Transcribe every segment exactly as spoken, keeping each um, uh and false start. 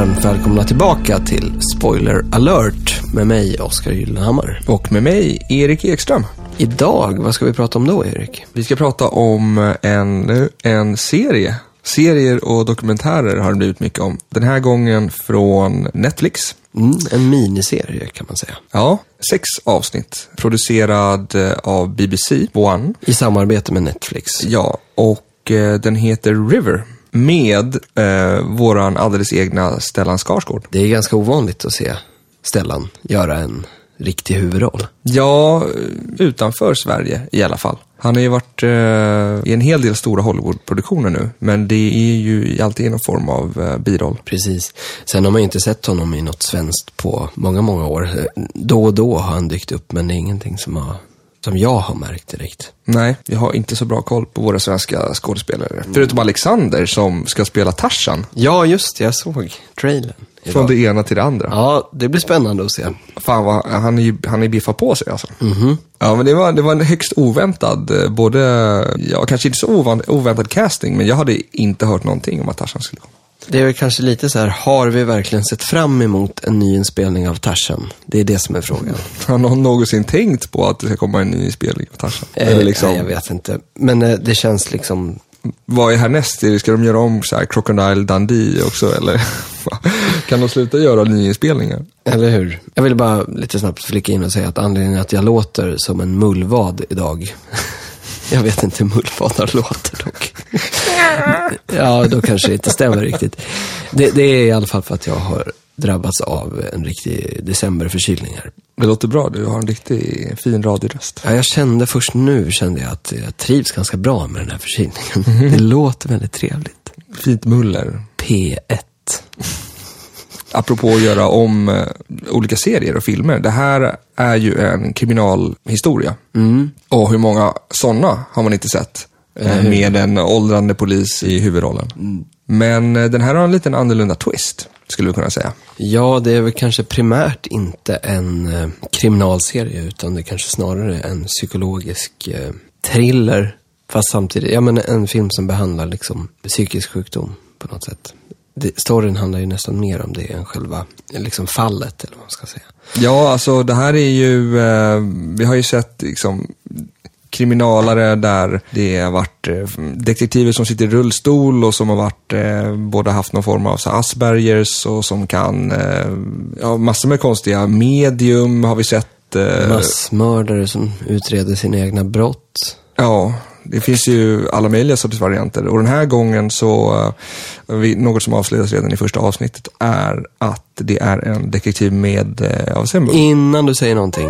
varmt välkomna tillbaka till Spoiler Alert med mig, Oskar Gyllenhammar. Och med mig, Erik Ekström. Idag, vad ska vi prata om då, Erik? Vi ska prata om en, en serie. Serier och dokumentärer har det blivit mycket om. Den här gången från Netflix. Mm, en miniserie kan man säga. Ja, sex avsnitt. Producerad av B B C One. I samarbete med Netflix. Ja, och eh, den heter River. Med eh, våran alldeles egna Stellan Skarsgård. Det är ganska ovanligt att se Stellan göra en riktig huvudroll. Ja, utanför Sverige i alla fall. Han har ju varit eh, i en hel del stora Hollywood-produktioner nu. Men det är ju alltid någon form av eh, biroll. Precis. Sen har man ju inte sett honom i något svenskt på många, många år. Då och då har han dykt upp, men det är ingenting som, har, som jag har märkt direkt. Nej, vi har inte så bra koll på våra svenska skådespelare. Mm. Förutom Alexander som ska spela Tarzan. Ja, just det. Jag såg trailern. Från det ena till det andra. Ja, det blir spännande att se. Fan, vad, han är ju han är biffat på sig alltså. Mhm. Ja, men det var, det var en högst oväntad, både, ja, kanske inte så oväntad, oväntad casting, men jag hade inte hört någonting om att Tarzan skulle komma. Det är väl kanske lite så här, har vi verkligen sett fram emot en ny inspelning av Tarzan? Det är det som är frågan. Har någon någonsin tänkt på att det ska komma en ny inspelning av Tarzan? Eh, Eller liksom, nej, jag vet inte. Men eh, det känns liksom... Vad är härnäst? Ska de göra om så här Crocodile Dundee också, eller kan de sluta göra nyinspelningar? Eller hur? Jag vill bara lite snabbt flika in och säga att anledningen att jag låter som en mullvad idag... Jag vet inte hur mullvadar låter dock. Ja, då kanske det inte stämmer riktigt. Det, det är i alla fall för att jag har drabbats av en riktig decemberförkylning här. Det låter bra, du har en riktig fin radioröst. Ja, jag kände först nu kände jag att jag trivs ganska bra med den här förkylningen. Det låter väldigt trevligt. Fint muller. P ett. Apropå att göra om uh, olika serier och filmer. Det här är ju en kriminalhistoria. Mm. Och hur många sådana har man inte sett? Uh, med en åldrande polis i huvudrollen. Mm. Men uh, den här har en liten annorlunda twist, skulle vi kunna säga. Ja, det är väl kanske primärt inte en uh, kriminalserie, utan det är kanske snarare en psykologisk uh, thriller. Fast samtidigt, ja men en film som behandlar liksom psykisk sjukdom på något sätt. Det, storyn handlar ju nästan mer om det än själva liksom fallet, eller vad man ska säga. Ja, alltså det här är ju, eh, vi har ju sett liksom kriminalare där det har varit eh, detektiver som sitter i rullstol och som har varit eh, både haft någon form av så Aspergers och som kan, eh, ja, massor med konstiga medium har vi sett. Eh, Massmördare som utreder sina egna brott. Ja, det finns ju alla möjliga sorters varianter. Och den här gången så, uh, något som avslöjas redan i första avsnittet är att det är en detektiv med uh, avsändning. Innan du säger någonting.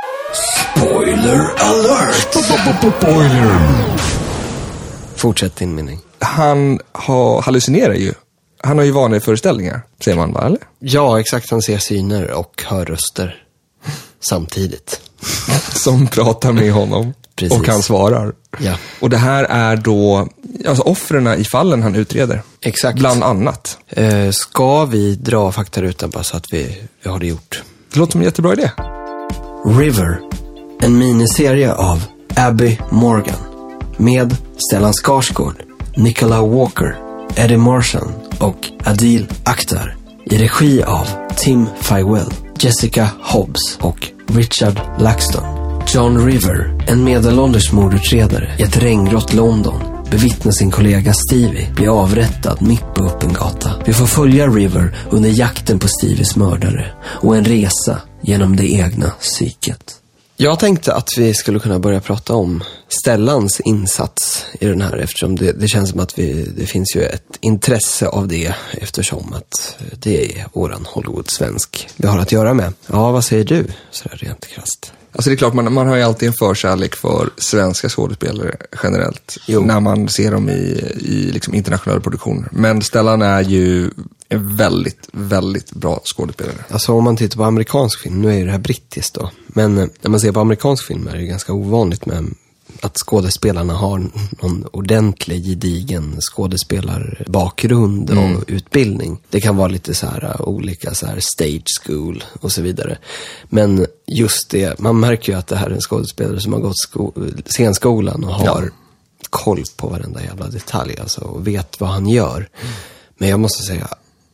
Spoiler alert! Spoiler! Fortsätt din mening. Han har, hallucinerar ju. Han har ju vanliga föreställningar, säger man va, eller? Ja, exakt. Han ser syner och hör röster samtidigt. Som pratar med honom. Precis. Och han svarar. Ja. Och det här är då, alltså offrena i fallen han utreder. Exakt. Bland annat. Eh, ska vi dra faktarutan bara så att vi, vi har det gjort? Det låter som en jättebra idé. River. En miniserie av Abby Morgan. Med Stellan Skarsgård, Nicola Walker, Eddie Marsan och Adil Akhtar. I regi av Tim Fywell, Jessica Hobbs och Richard Laxton. John River, en medelålders mordutredare i ett regngrått London, bevittnar sin kollega Stevie bli avrättad mitt på öppen gata. Vi får följa River under jakten på Stevies mördare och en resa genom det egna psyket. Jag tänkte att vi skulle kunna börja prata om Stellans insats i den här, eftersom det, det känns som att vi, det finns ju ett intresse av det, eftersom att det är våran Hollywood-svensk vi har att göra med. Ja, vad säger du? Så där rent krasst. Alltså det är klart, man, man har ju alltid en förkärlek för svenska skådespelare generellt. Jo. När man ser dem i, i liksom internationella produktioner. Men Stellan är ju en väldigt, väldigt bra skådespelare. Alltså om man tittar på amerikansk film, nu är det här brittiskt då. Men när man ser på amerikansk film är det ganska ovanligt med att skådespelarna har någon ordentlig, gedigen skådespelarbakgrund och mm. utbildning. Det kan vara lite så här olika så här stage school och så vidare. Men just det, man märker ju att det här är en skådespelare som har gått sko- scenskolan och har ja. koll på varenda jävla detalj alltså, och vet vad han gör. Mm. Men jag måste säga,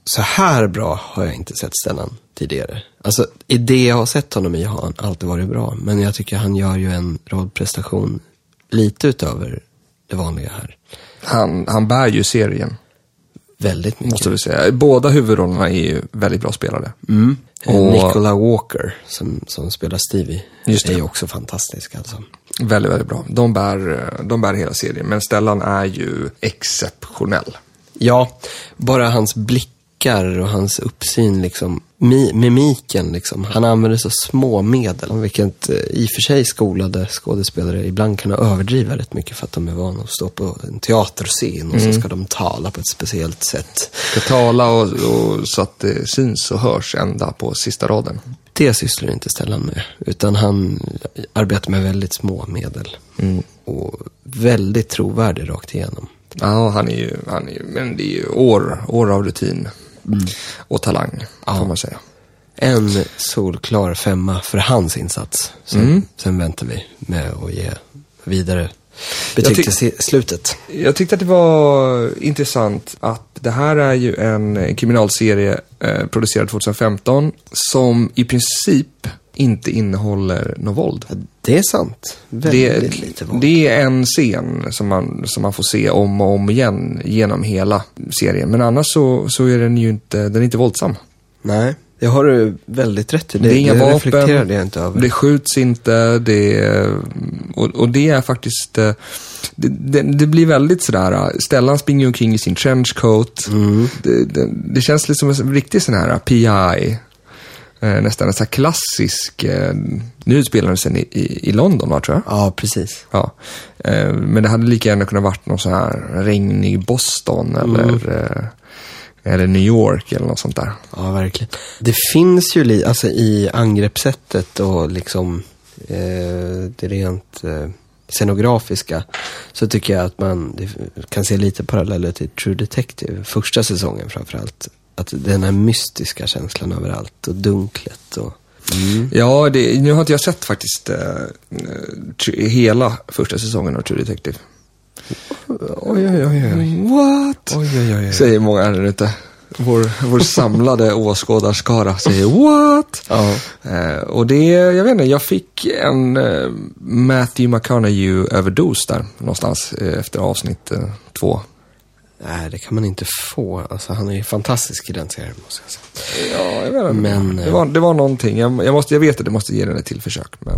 så här bra har jag inte sett Stellan tidigare. Alltså, i det jag har sett honom i har han alltid varit bra. Men jag tycker han gör ju en rollprestation lite utöver det vanliga här. Han, han bär ju serien. Väldigt mycket. Måste vi säga. Båda huvudrollerna är ju väldigt bra spelare. Mm. Och Nicola Walker som, som spelar Stevie Just det. är ju också fantastisk alltså. Väldigt, väldigt bra. De bär, de bär hela serien. Men Stellan är ju exceptionell. Ja, bara hans blickar och hans uppsyn liksom, mi- mimiken liksom. Han använder så små medel, vilket i och för sig skolade skådespelare ibland kan överdriva rätt mycket för att de är vana att stå på en teaterscen och mm. så ska de tala på ett speciellt sätt. Ska tala och, och så att det syns och hörs ända på sista raden. Det sysslar inte Stellan med, utan han arbetar med väldigt små medel mm. och väldigt trovärdig rakt igenom. Ja, han är ju, han är ju, men det är ju år, år av rutin mm. och talang, ja. får man säga. En solklar femma för hans insats. Sen, mm. sen väntar vi med att ge vidare betyg tyck- till slutet. Jag tyckte att det var intressant att det här är ju en kriminalserie eh, producerad tjugohundrafemton som i princip inte innehåller något våld. Det är sant. Väldigt det, lite våld. Det är en scen som man, som man får se om och om igen genom hela serien. Men annars så, så är den ju inte, den är inte våldsam. Nej, det har du väldigt rätt i. Det, det är inga det vapen, reflekterade jag inte över. Det skjuts inte, det, och, och det är faktiskt, det, det, det blir väldigt sådär, Stellan springer omkring i sin trenchcoat. Mm. Det, det, det känns liksom som en riktig sån här P I, eh, nästan en sån här klassisk, eh, nu utspelar den sig i, i, i London, va, tror jag? Ja, precis. Ja. Eh, men det hade lika gärna kunnat varit någon sån här regnig Boston eller... Mm. Eh, eller New York eller något sånt där. Ja, verkligen. Det finns ju li- alltså i angreppssättet och liksom eh, det rent eh, scenografiska så tycker jag att man det, kan se lite paralleller till True Detective, första säsongen framförallt. Att den här mystiska känslan överallt och dunklet och... Mm. Ja, det, nu har inte jag sett faktiskt eh, hela första säsongen av True Detective. Oj, oj, oj, oj. What? Oj, oj, oj, oj. Säger många här ute. Vår, vår samlade åskådarskara säger what? Ja. Eh, och det, jag vet inte, jag fick en eh, Matthew McConaughey-överdos där någonstans eh, efter avsnitt eh, två. Nej, det kan man inte få. Alltså, han är ju fantastisk i den serien, måste jag säga. Ja, jag vet inte. Men, det, var, det var någonting. Jag, jag, måste, jag vet att det måste ge den ett till försök. Men...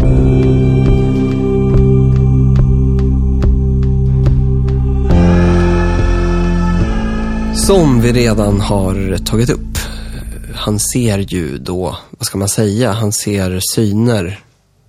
Som vi redan har tagit upp, han ser ju då, vad ska man säga, han ser syner,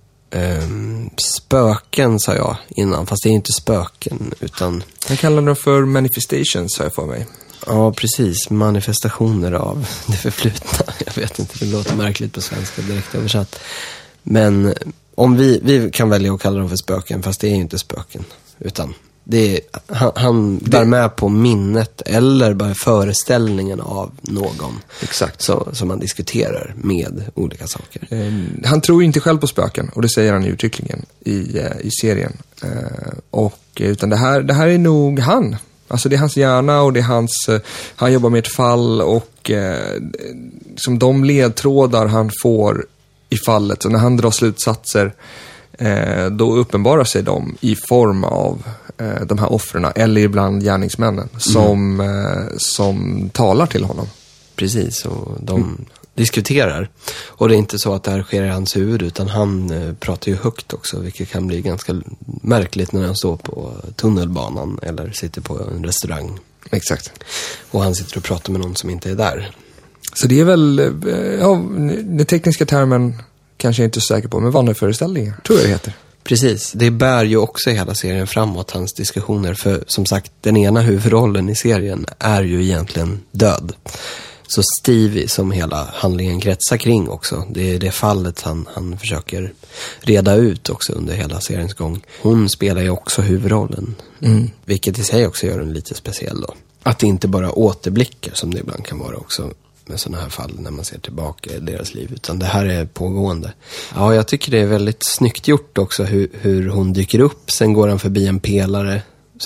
um, spöken sa jag innan, fast det är inte spöken utan... Han kallar dem för manifestations, har jag för mig. Ja, precis, manifestationer av det förflutna. Jag vet inte, det låter märkligt på svenska direkt översatt. Men om vi, vi kan välja att kalla dem för spöken, fast det är ju inte spöken, utan... Det är, han han bär med på minnet eller bara föreställningen av någon. Exakt. Så, som man diskuterar med olika saker. Eh, han tror inte själv på spöken, och det säger han ju uttryckligen i, eh, i serien. Eh, och, utan det här, det här är nog han. Alltså det är hans hjärna och det är hans... Eh, han jobbar med ett fall och eh, som de ledtrådar han får i fallet. Så när han drar slutsatser eh, då uppenbarar sig de i form av eh, de här offrena eller ibland gärningsmännen som, mm. eh, som talar till honom. Precis, och de mm. diskuterar. Och det är inte så att det här sker i hans huvud, utan han eh, pratar ju högt också, vilket kan bli ganska märkligt när han står på tunnelbanan eller sitter på en restaurang. Exakt. Och han sitter och pratar med någon som inte är där. Så det är väl, ja, den tekniska termen kanske jag inte är så säker på, men vaneföreställningar, tror jag det heter. Precis, det bär ju också hela serien framåt, hans diskussioner. För som sagt, den ena huvudrollen i serien är ju egentligen död. Så Stevie, som hela handlingen kretsar kring också, det är det fallet han, han försöker reda ut också under hela seriens gång. Hon spelar ju också huvudrollen, mm. vilket i sig också gör den lite speciell då. Att det inte bara återblickar som det ibland kan vara också med sådana här fall när man ser tillbaka i deras liv, utan det här är pågående. Ja, jag tycker det är väldigt snyggt gjort också hur, hur hon dyker upp, sen går han förbi en pelare, så är hon borta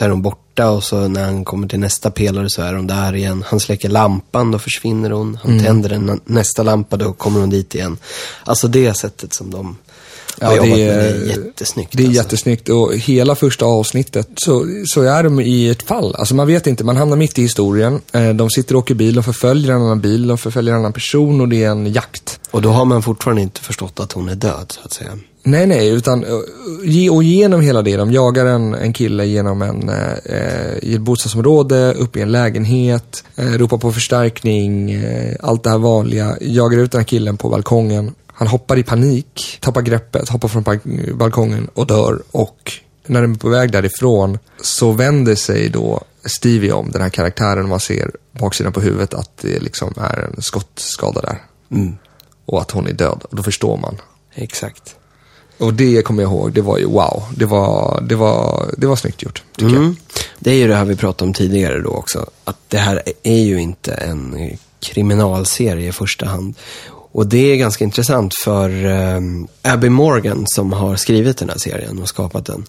borta och så när han kommer till nästa pelare så är hon där igen. Han släcker lampan, då försvinner hon. Han mm. tänder en nästa lampa, då kommer hon dit igen. Alltså det sättet som de har ja, jobbat det är, med det är jättesnyggt. Det är alltså. jättesnyggt och hela första avsnittet så, så är de i ett fall. Alltså man vet inte, man hamnar mitt i historien. De sitter och åker bil och förföljer en annan bil och förföljer en annan person och det är en jakt. Och då har man fortfarande inte förstått att hon är död så att säga. Nej, nej, utan och genom hela det, de jagar en, en kille genom en eh, i ett bostadsområde, upp i en lägenhet, eh, ropar på förstärkning, eh, allt det här vanliga, jagar ut den här killen på balkongen. Han hoppar i panik, tappar greppet, hoppar från balkongen och dör. Och när den är på väg därifrån så vänder sig då Stevie om, den här karaktären, man ser baksidan på huvudet att det liksom är en skottskada där. Mm. Och att hon är död, och då förstår man. Exakt. Och det kommer jag ihåg, det var ju wow. Det var, det var, det var snyggt gjort, tycker mm. jag. Det är ju det här vi pratade om tidigare då också. Att det här är ju inte en kriminalserie i första hand. Och det är ganska intressant för um, Abby Morgan som har skrivit den här serien och skapat den.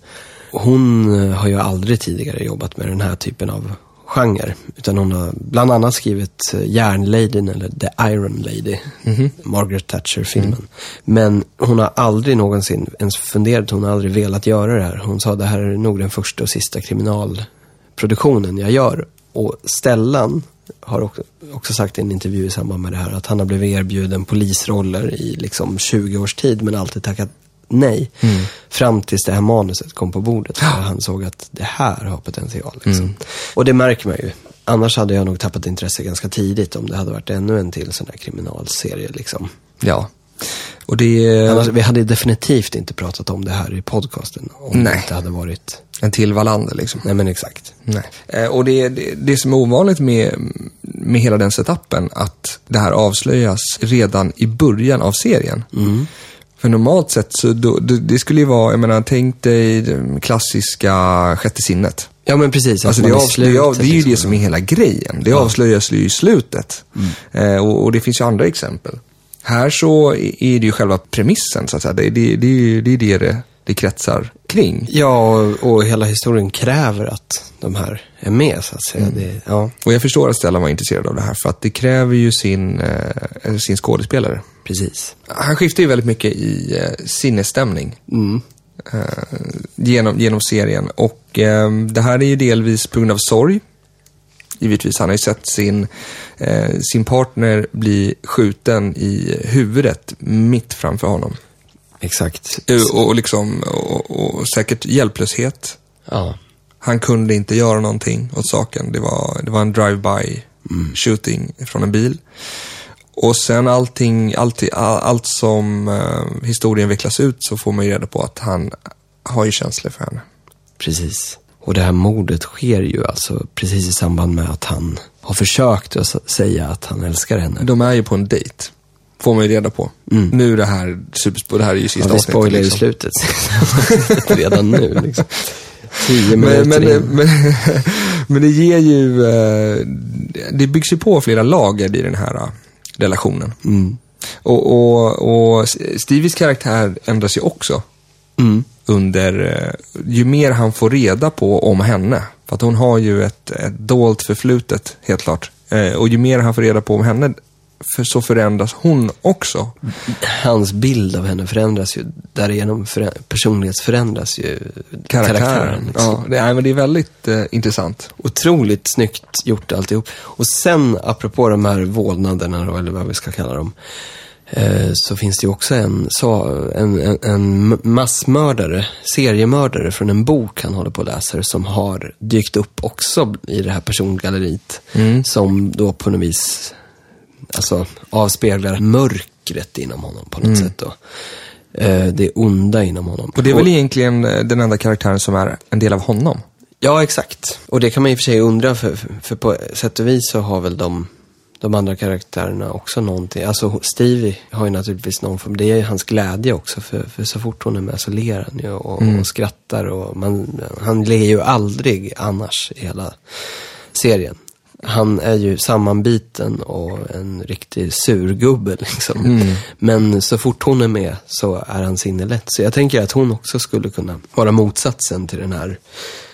Hon har ju aldrig tidigare jobbat med den här typen av genre. Utan hon har bland annat skrivit Järnladyn eller The Iron Lady, mm-hmm. Margaret Thatcher-filmen. Mm. Men hon har aldrig någonsin ens funderat, hon har aldrig velat göra det här. Hon sa det här är nog den första och sista kriminalproduktionen jag gör. Och Stellan har också, också sagt i en intervju i samband med det här att han har blivit erbjuden polisroller i liksom tjugo års tid men alltid tackat nej. Mm. Fram tills det här manuset kom på bordet. Ja. Han såg att det här har potential. Liksom. Mm. Och det märker man ju. Annars hade jag nog tappat intresse ganska tidigt om det hade varit ännu en till sån här kriminalserie. Liksom. Ja. Och det... Annars, vi hade definitivt inte pratat om det här i podcasten om nej. Det inte hade varit en till Wallander liksom. Nej, men exakt. Nej. Eh, och det, det, det som är ovanligt med, med hela den setupen att det här avslöjas redan i början av serien. Mm. För normalt sett så då, det, det skulle ju vara, jag menar, tänk dig klassiska sjätte sinnet. Ja, men precis. Alltså det, avslöjas, det, av, det är ju liksom det som är hela grejen. Det ja. avslöjas ju i slutet. Mm. Eh, och, och det finns ju andra exempel. Här så är det ju själva premissen, så att säga. Det, det, det, det är det det, det kretsar kring. Ja, och, och hela historien kräver att de här är med, så att säga. Mm. Det, ja. Och jag förstår att Stellan var intresserad av det här, för att det kräver ju sin, eh, sin skådespelare. Precis. Han skiftar ju väldigt mycket i eh, sinnesstämning mm. eh, genom, genom serien. Och eh, det här är ju delvis på grund av sorg. Givetvis, han har ju sett sin, eh, sin partner bli skjuten i huvudet mitt framför honom. Exakt. Och, och, liksom, och, och säkert hjälplöshet. Ja. Han kunde inte göra någonting åt saken. Det var, det var en drive-by mm. shooting från en bil. Och sen allting, allt, allt som uh, historien vecklas ut så får man ju reda på att han har ju känslor för henne. Precis. Och det här mordet sker ju alltså precis i samband med att han har försökt att säga att han älskar henne. De är ju på en dejt. Får man ju reda på. Mm. Nu det här superspår, det här är ju sista ja, avsnittet. Spoiler liksom. I slutet. Redan nu liksom. Tio men, men, men, men det ger ju det byggs ju på flera lager i den här relationen. Mm. Och, och, och Stevies karaktär ändras ju också. Mm. Under, ju mer han får reda på om henne. För att hon har ju ett, ett dolt förflutet, helt klart. Eh, och ju mer han får reda på om henne, för så förändras hon också. Hans bild av henne förändras ju. Därigenom förä- personlighetsförändras ju karaktären. karaktären liksom. Ja, det är, men det är väldigt eh, intressant. Otroligt snyggt gjort alltihop. Och sen, apropå de här vålnaderna då, eller vad vi ska kalla dem, så finns det ju också en, så, en, en, en massmördare, seriemördare från en bok han håller på att läsa som har dykt upp också i det här persongalleriet mm. som då på något vis alltså, avspeglar mörkret inom honom på något mm. sätt då. Det onda inom honom. Och det är väl egentligen den enda karaktären som är en del av honom? Ja, exakt. Och det kan man i och för sig undra för, för, för på sätt och vis så har väl de De andra karaktärerna också någonting. Alltså Stevie har ju naturligtvis någon form. Det är hans glädje också. För, för så fort hon är med så ler han ju och, mm. och skrattar. Och man, han ler ju aldrig annars i hela serien. Han är ju sammanbiten och en riktig surgubbe liksom. Mm. Men så fort hon är med så är han sinnelätt. Så jag tänker att hon också skulle kunna vara motsatsen till den här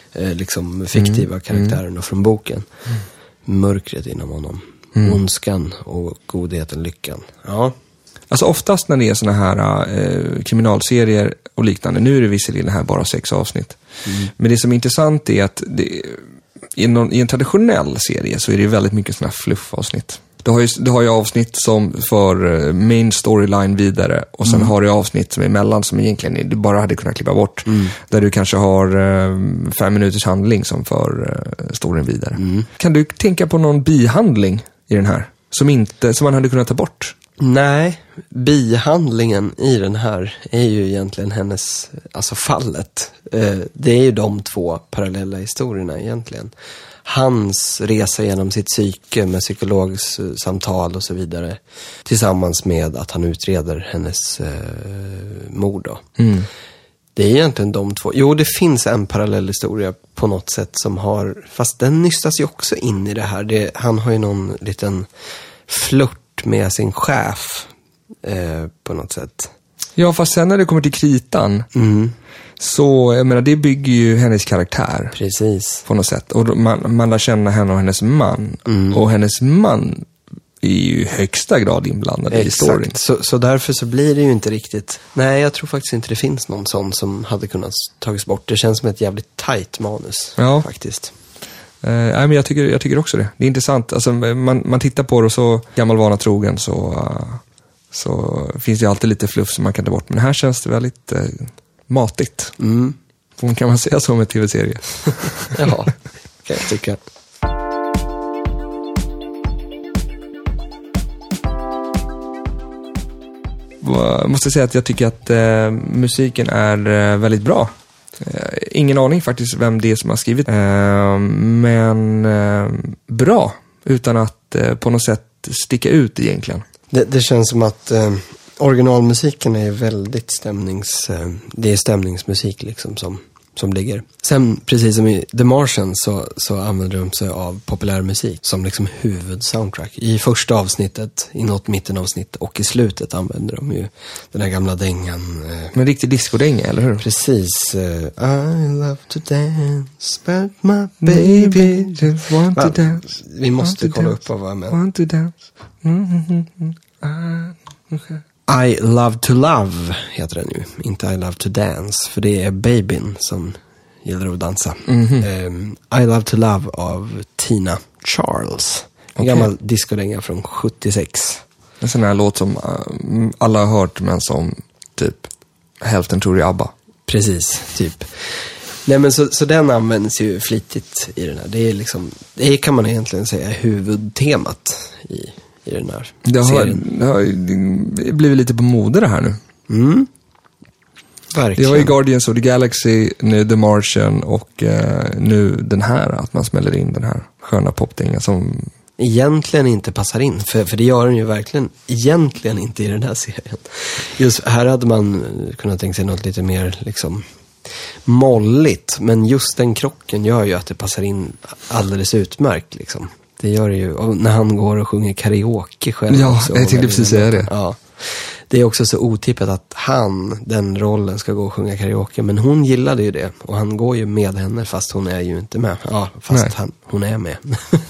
eh, liksom fiktiva mm. karaktärerna mm. från boken. Mm. Mörkret inom honom. Mm. Ondskan och godheten, lyckan. Ja. Alltså oftast när det är såna här eh, kriminalserier och liknande, nu är det visserligen här bara sex avsnitt. Mm. Men det som är intressant är att det, i, någon, i en traditionell serie så är det väldigt mycket såna här fluffavsnitt. Du har ju, du har ju avsnitt som för main storyline vidare och sen mm. har du avsnitt som är emellan som egentligen du bara hade kunnat klippa bort. Mm. Där du kanske har eh, fem minuters handling som för eh, storyn vidare. Mm. Kan du tänka på någon bihandling i den här som, inte, som man hade kunnat ta bort? Nej, bihandlingen i den här är ju egentligen hennes, alltså fallet. Eh, det är ju de två parallella historierna egentligen. Hans resa genom sitt psyke med psykologssamtal och så vidare. Tillsammans med att han utreder hennes eh, mord då. Mm. Det är egentligen de två. Jo, det finns en parallell historia på något sätt som har, fast den nystas ju också in i det här. Det, han har ju någon liten flört med sin chef eh, på något sätt. Ja, fast sen när det kommer till kritan mm. så, jag menar, det bygger ju hennes karaktär. Precis. På något sätt. Och man, man lär känna henne och hennes man. Mm. Och hennes man är ju i högsta grad inblandad i storyn. Så, så därför så blir det ju inte riktigt... Nej, jag tror faktiskt inte det finns någon sån som hade kunnat tagits bort. Det känns som ett jävligt tajt manus, ja. Faktiskt. Uh, nej, men jag tycker, jag tycker också det. Det är intressant. Alltså, man, man tittar på det och så gammal vana trogen så, uh, så finns det ju alltid lite fluff som man kan ta bort. Men här känns det väldigt uh, matigt. Mm. Kan man säga så med tv-serie? Ja, kan jag tycka. Jag måste säga att jag tycker att uh, musiken är uh, väldigt bra. Uh, ingen aning faktiskt vem det är som har skrivit. Uh, men uh, bra. Utan att uh, på något sätt sticka ut egentligen. Det, det känns som att uh, originalmusiken är väldigt stämnings... Uh, det är stämningsmusik liksom som, som ligger. Sen precis som i The Martian så, så använder de sig av populärmusik som liksom huvudsoundtrack. I första avsnittet, i något mittenavsnitt och i slutet använder de ju den här gamla dängan. Uh, Men riktig discodänga, eller hur? Precis. Uh, I love to dance, but my baby just want to dance. Vi måste kolla upp vad jag menar. Want to dance. Mm-hmm. Ah, okay. I Love to Love heter den ju. Inte I Love to Dance. För det är babyn som gillar att dansa. Mm-hmm. um, I Love to Love av Tina Charles. En okay. gammal discodänga från sjuttiosex. En sån här låt som uh, alla har hört, men som typ hälften tror i ABBA. Precis, typ. Nej, men så, så den används ju flitigt i den här. Det är liksom, det kan man egentligen säga huvudtemat i i den här det har, serien. Det har det blivit lite på mode det här nu. Mm. Verkligen. Det var ju Guardians of the Galaxy, nu The Martian och eh, nu den här, att man smäller in den här sköna popdängan som egentligen inte passar in, för, för det gör den ju verkligen egentligen inte i den här serien. Just här hade man kunnat tänka sig något lite mer liksom molligt, men just den krocken gör ju att det passar in alldeles utmärkt liksom. Det gör det ju, och när han går och sjunger karaoke själv. Ja, också, jag tänkte precis säga det. Ja. Det är också så otippat att han, den rollen, ska gå och sjunga karaoke. Men hon gillade ju det. Och han går ju med henne fast hon är ju inte med. Ja, fast han, hon är med.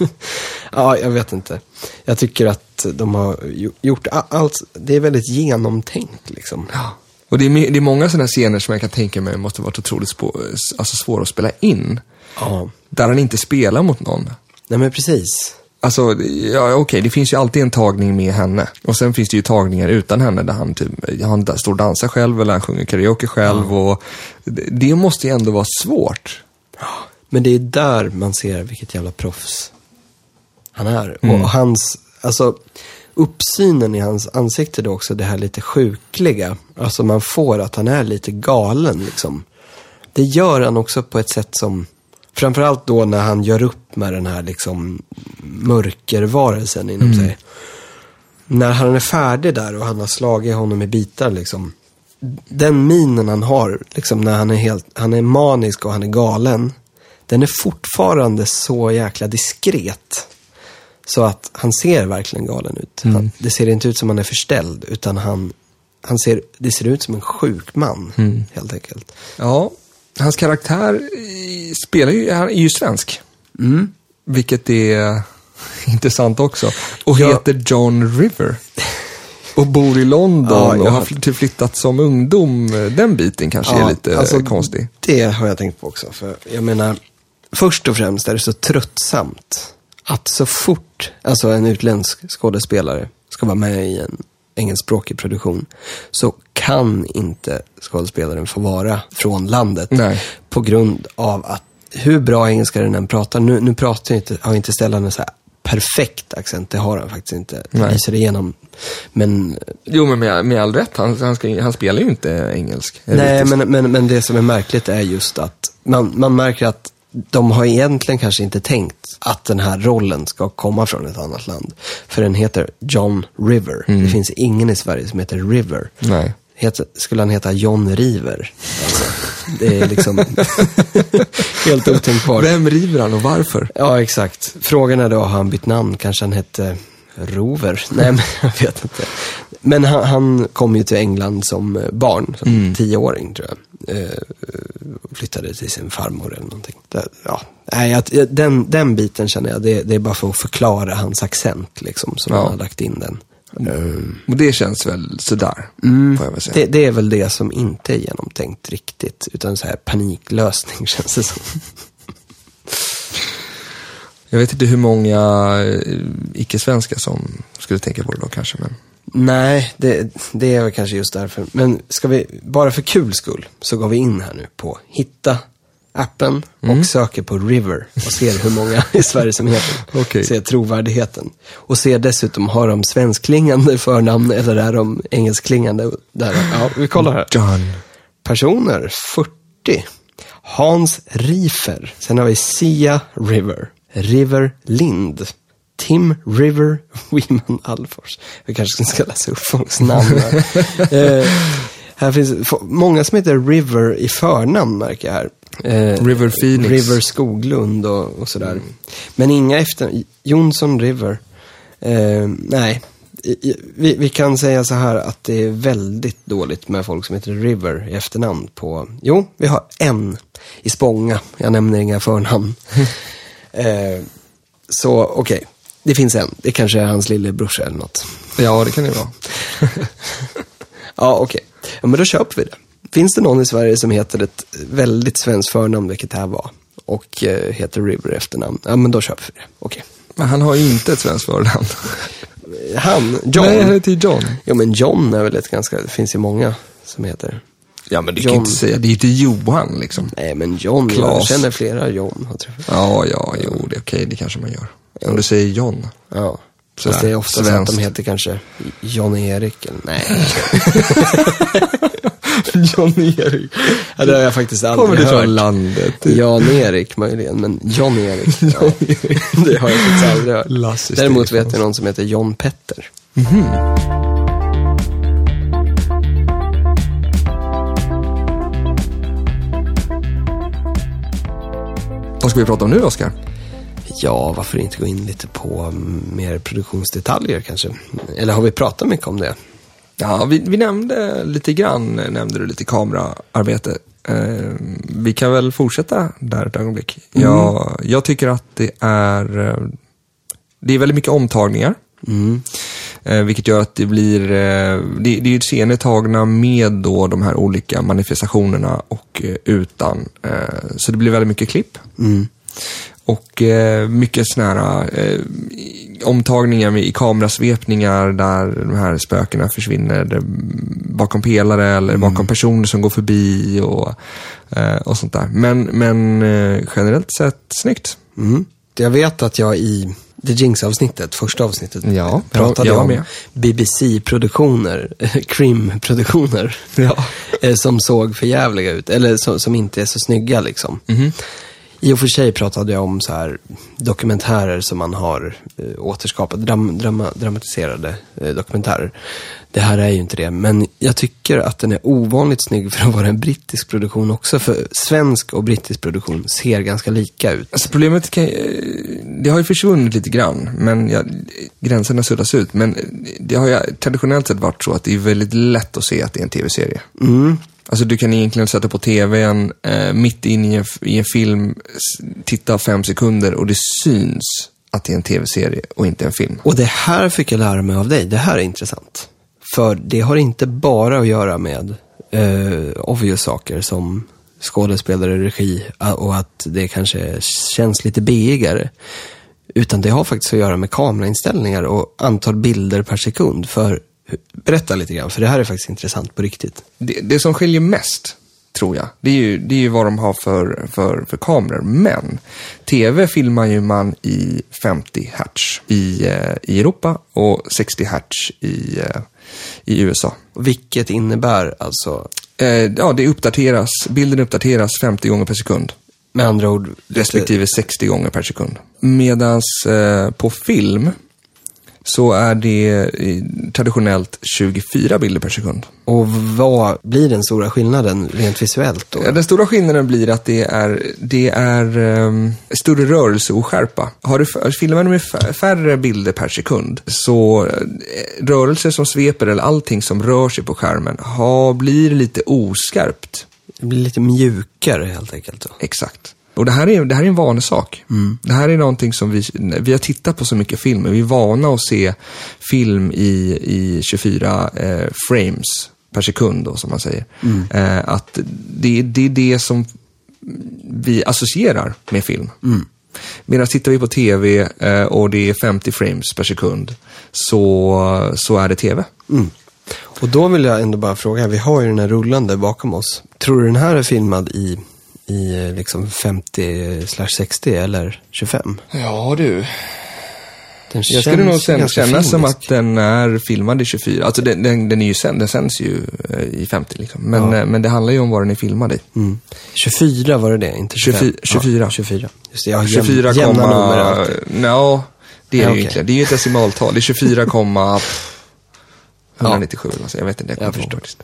Ja, jag vet inte. Jag tycker att de har gjort allt. Det är väldigt genomtänkt liksom. Ja. Och det är, det är många sådana scener som jag kan tänka mig måste vara otroligt spå, alltså svåra att spela in. Ja. Där han inte spelar mot någon. Nej, men precis. Alltså, ja, okej, okay, det finns ju alltid en tagning med henne. Och sen finns det ju tagningar utan henne där han, typ, han står och dansar själv eller han sjunger karaoke själv. Ja. Och det måste ju ändå vara svårt. Men det är där man ser vilket jävla proffs han är. Mm. Och hans, alltså, uppsynen i hans ansikte då också, det här lite sjukliga. Alltså man får att han är lite galen liksom. Det gör han också på ett sätt som... Framförallt då när han gör upp med den här liksom mörkervarelsen inom mm. sig. När han är färdig där och han har slagit honom i bitar liksom. Den minen han har liksom när han är helt, han är manisk och han är galen. Den är fortfarande så jäkla diskret. Så att han ser verkligen galen ut. Mm. Han, det ser inte ut som han är förställd, utan han, han ser, det ser ut som en sjuk man mm. helt enkelt. Ja. hans karaktär spelar ju, han är ju svensk. Mm. Vilket är intressant också. Och ja. heter John River. Och bor i London ja, och har flyttat som ungdom. Den biten kanske ja, är lite alltså, konstig. Det har jag tänkt på också. För jag menar, först och främst är det så tröttsamt att så fort alltså en utländsk skådespelare ska vara med i en engelskspråkig produktion så kan inte skådespelaren få vara från landet. Nej. På grund av att hur bra engelska den än pratar, nu, nu pratar jag inte, har inte Stellan så här perfekt accent, det har han faktiskt inte. Det visar det igenom. Men jo, men med, med all rätt, han, han, ska, han spelar ju inte engelsk. Nej, men, men, men det som är märkligt är just att man, man märker att de har egentligen kanske inte tänkt att den här rollen ska komma från ett annat land. För den heter John River. Mm. Det finns ingen i Sverige som heter River. Nej. Heter, skulle han heta John River? Alltså, det är liksom helt otänkbart. Vem river han och varför? Ja, exakt. Frågan är då, har han bytt namn? Kanske han hette Rover? Nej, men jag vet inte. Men han, han kom ju till England som barn, som mm. tioåring tror jag. Eh, flyttade till sin farmor eller någonting. Det, ja. Nej, att, den, den biten känner jag, det, det är bara för att förklara hans accent liksom, som ja. han har lagt in den. Mm. Och det känns väl sådär, mm. får jag väl säga. Det, det är väl det som inte är genomtänkt riktigt, utan så här paniklösning känns det som. Jag vet inte hur många icke-svenskar som skulle tänka på det då kanske, men... Nej, det, det är väl kanske just därför. Men ska vi, bara för kul skull, så går vi in här nu på hitta appen mm. och söker på River och ser hur många i Sverige som heter. Okay. Ser trovärdigheten. Och ser dessutom, har de svenskklingande förnamn eller är de engelskklingande? Där. Ja, vi kollar här. John. Personer, fyrtio. Hans Rifer. Sen har vi Sia River. River Lind. Tim River Wiman Alfors. Vi kanske ska läsa upp folks namn här. eh, här finns många som heter River i förnamn, märker jag här. Eh, River Phoenix. River Skoglund och, och sådär. Mm. Men inga efter... Jonsson River. Eh, nej. Vi, vi kan säga så här att det är väldigt dåligt med folk som heter River i efternamn på... Jo, vi har en i Spånga. Jag nämner inga förnamn. eh, så okej. Okay. Det finns en. Det kanske är hans lillebrorsa eller något. Ja, det kan det vara. Ja, okej. Okay. Ja, men då köper vi det. Finns det någon i Sverige som heter ett väldigt svenskt förnamn, vilket det här var, och eh, heter River efternamn? Ja, men då köper vi det. Okej. Okay. Men han har ju inte ett svenskt förnamn. Han? John? Nej, han heter John. Ja, men John är väl ett ganska... Det finns ju många som heter... Ja, men du John. Kan inte säga... Det är ju inte Johan, liksom. Nej, men John. Claes. Jag känner flera John. Ja, ja, jo, det är okej. Det kanske man gör. Om du säger John. Ja. Så det är ofta så att de heter kanske John-Erik eller nej. John-Erik. Ja, det har jag faktiskt aldrig Kommer hört. Kommer från landet? Jan-Erik möjligen, men John-Erik. Ja. Det har jag faktiskt aldrig hört. Lasse Däremot vet jag någon som heter John Petter. Mhm. Vad ska vi prata om nu, Oskar? Ja, varför inte gå in lite på mer produktionsdetaljer kanske? Eller har vi pratat mycket om det? Ja, vi, vi nämnde lite grann, nämnde du lite kameraarbete. Eh, vi kan väl fortsätta där ett ögonblick. Mm. Jag, jag tycker att det är det är väldigt mycket omtagningar. Mm. Eh, vilket gör att det blir eh, det, det är ju scener tagna med då de här olika manifestationerna och eh, utan. Eh, så det blir väldigt mycket klipp. Mm. Och eh, mycket såna här eh, omtagningar med, i kamerasvepningar där de här spökena försvinner bakom pelare eller mm. bakom personer som går förbi och, eh, och sånt där. Men, men eh, generellt sett snyggt. Mm. Jag vet att jag i The Jinx-avsnittet, första avsnittet, ja, pratade jag om med. B B C-produktioner, Krim-produktioner, ja. som såg för jävliga ut, eller så, som inte är så snygga liksom. Mm-hmm. I och för sig pratade jag om så här dokumentärer som man har eh, återskapat, dram, drama, dramatiserade eh, dokumentärer. Det här är ju inte det, men jag tycker att den är ovanligt snygg för att vara en brittisk produktion också, för svensk och brittisk produktion ser ganska lika ut. Alltså problemet kan, det har ju försvunnit lite grann, men ja, gränserna suddas ut, men det har ju traditionellt sett varit så att det är väldigt lätt att se att det är en tv-serie. Mm. Alltså du kan egentligen sätta på tvn eh, mitt in i en, i en film, titta fem sekunder och det syns att det är en tv-serie och inte en film. Och det här fick jag lära mig av dig. Det här är intressant. För det har inte bara att göra med eh, obvious saker som skådespelare, regi och att det kanske känns lite beigare. Utan det har faktiskt att göra med kamerainställningar och antal bilder per sekund. För berätta lite grann, för det här är faktiskt intressant på riktigt. Det, det som skiljer mest, tror jag, det är ju, det är ju vad de har för, för, för kameror. Men tv filmar ju man i femtio hertz i, eh, i Europa och sextio hertz i, eh, i U S A. Vilket innebär alltså... Eh, ja, det uppdateras, bilden uppdateras femtio gånger per sekund. Med andra ord... Respektive sextio gånger per sekund. Medans eh, på film så är det traditionellt tjugofyra bilder per sekund. Och vad blir den stora skillnaden rent visuellt då? Den stora skillnaden blir att det är, det är um, större rörelse och skärpa. Har du filmar med färre bilder per sekund så uh, rörelser som sveper eller allting som rör sig på skärmen har, blir lite oskarpt. Det blir lite mjukare helt enkelt då. Exakt. Och det här är, det här är en vanesak. Mm. Det här är någonting som vi, vi har tittat på så mycket filmer. Vi är vana att se film i, i tjugofyra eh, frames per sekund då, som man säger. Mm. Eh, att det, det är det som vi associerar med film. Mm. Medan tittar vi på tv eh, och det är femtio frames per sekund så, så är det tv. Mm. Och då vill jag ändå bara fråga, vi har ju den här rullande bakom oss. Tror du den här är filmad i... i liksom femtio sextio eller tjugofem? Ja du. Den jag skulle nog sen, känna som att den är filmad i tjugofyra. Alltså den, den, den är ju sen, den sänds ju i femtio liksom. Men, ja. men det handlar ju om vad den är filmad i. Mm. tjugofyra var det det, inte tjugofem. tjugofyra. Ja, tjugofyra. Just det, jag har tjugofyra, jäm, jämna nummer alltid. No, det är ja, det ju okay. inte. Det är ju ett decimaltal. Det är tjugofyra komma etthundranittiosju. Ja. Alltså, jag vet inte, jag, jag förstår faktiskt.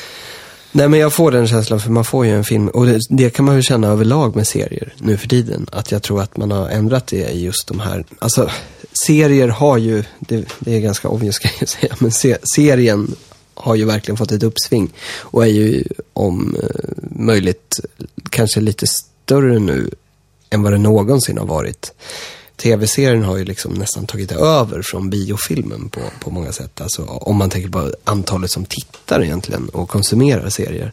Nej, men jag får den känslan, för man får ju en film, och det, det kan man ju känna överlag med serier nu för tiden, att jag tror att man har ändrat det i just de här, alltså serier har ju, det, det är ganska obvious kan jag säga, men se, serien har ju verkligen fått ett uppsving och är ju om eh, möjligt kanske lite större nu än vad det någonsin har varit. Tv-serien har ju liksom nästan tagit över från biofilmen på, på många sätt. Alltså om man tänker på antalet som tittar egentligen och konsumerar serier.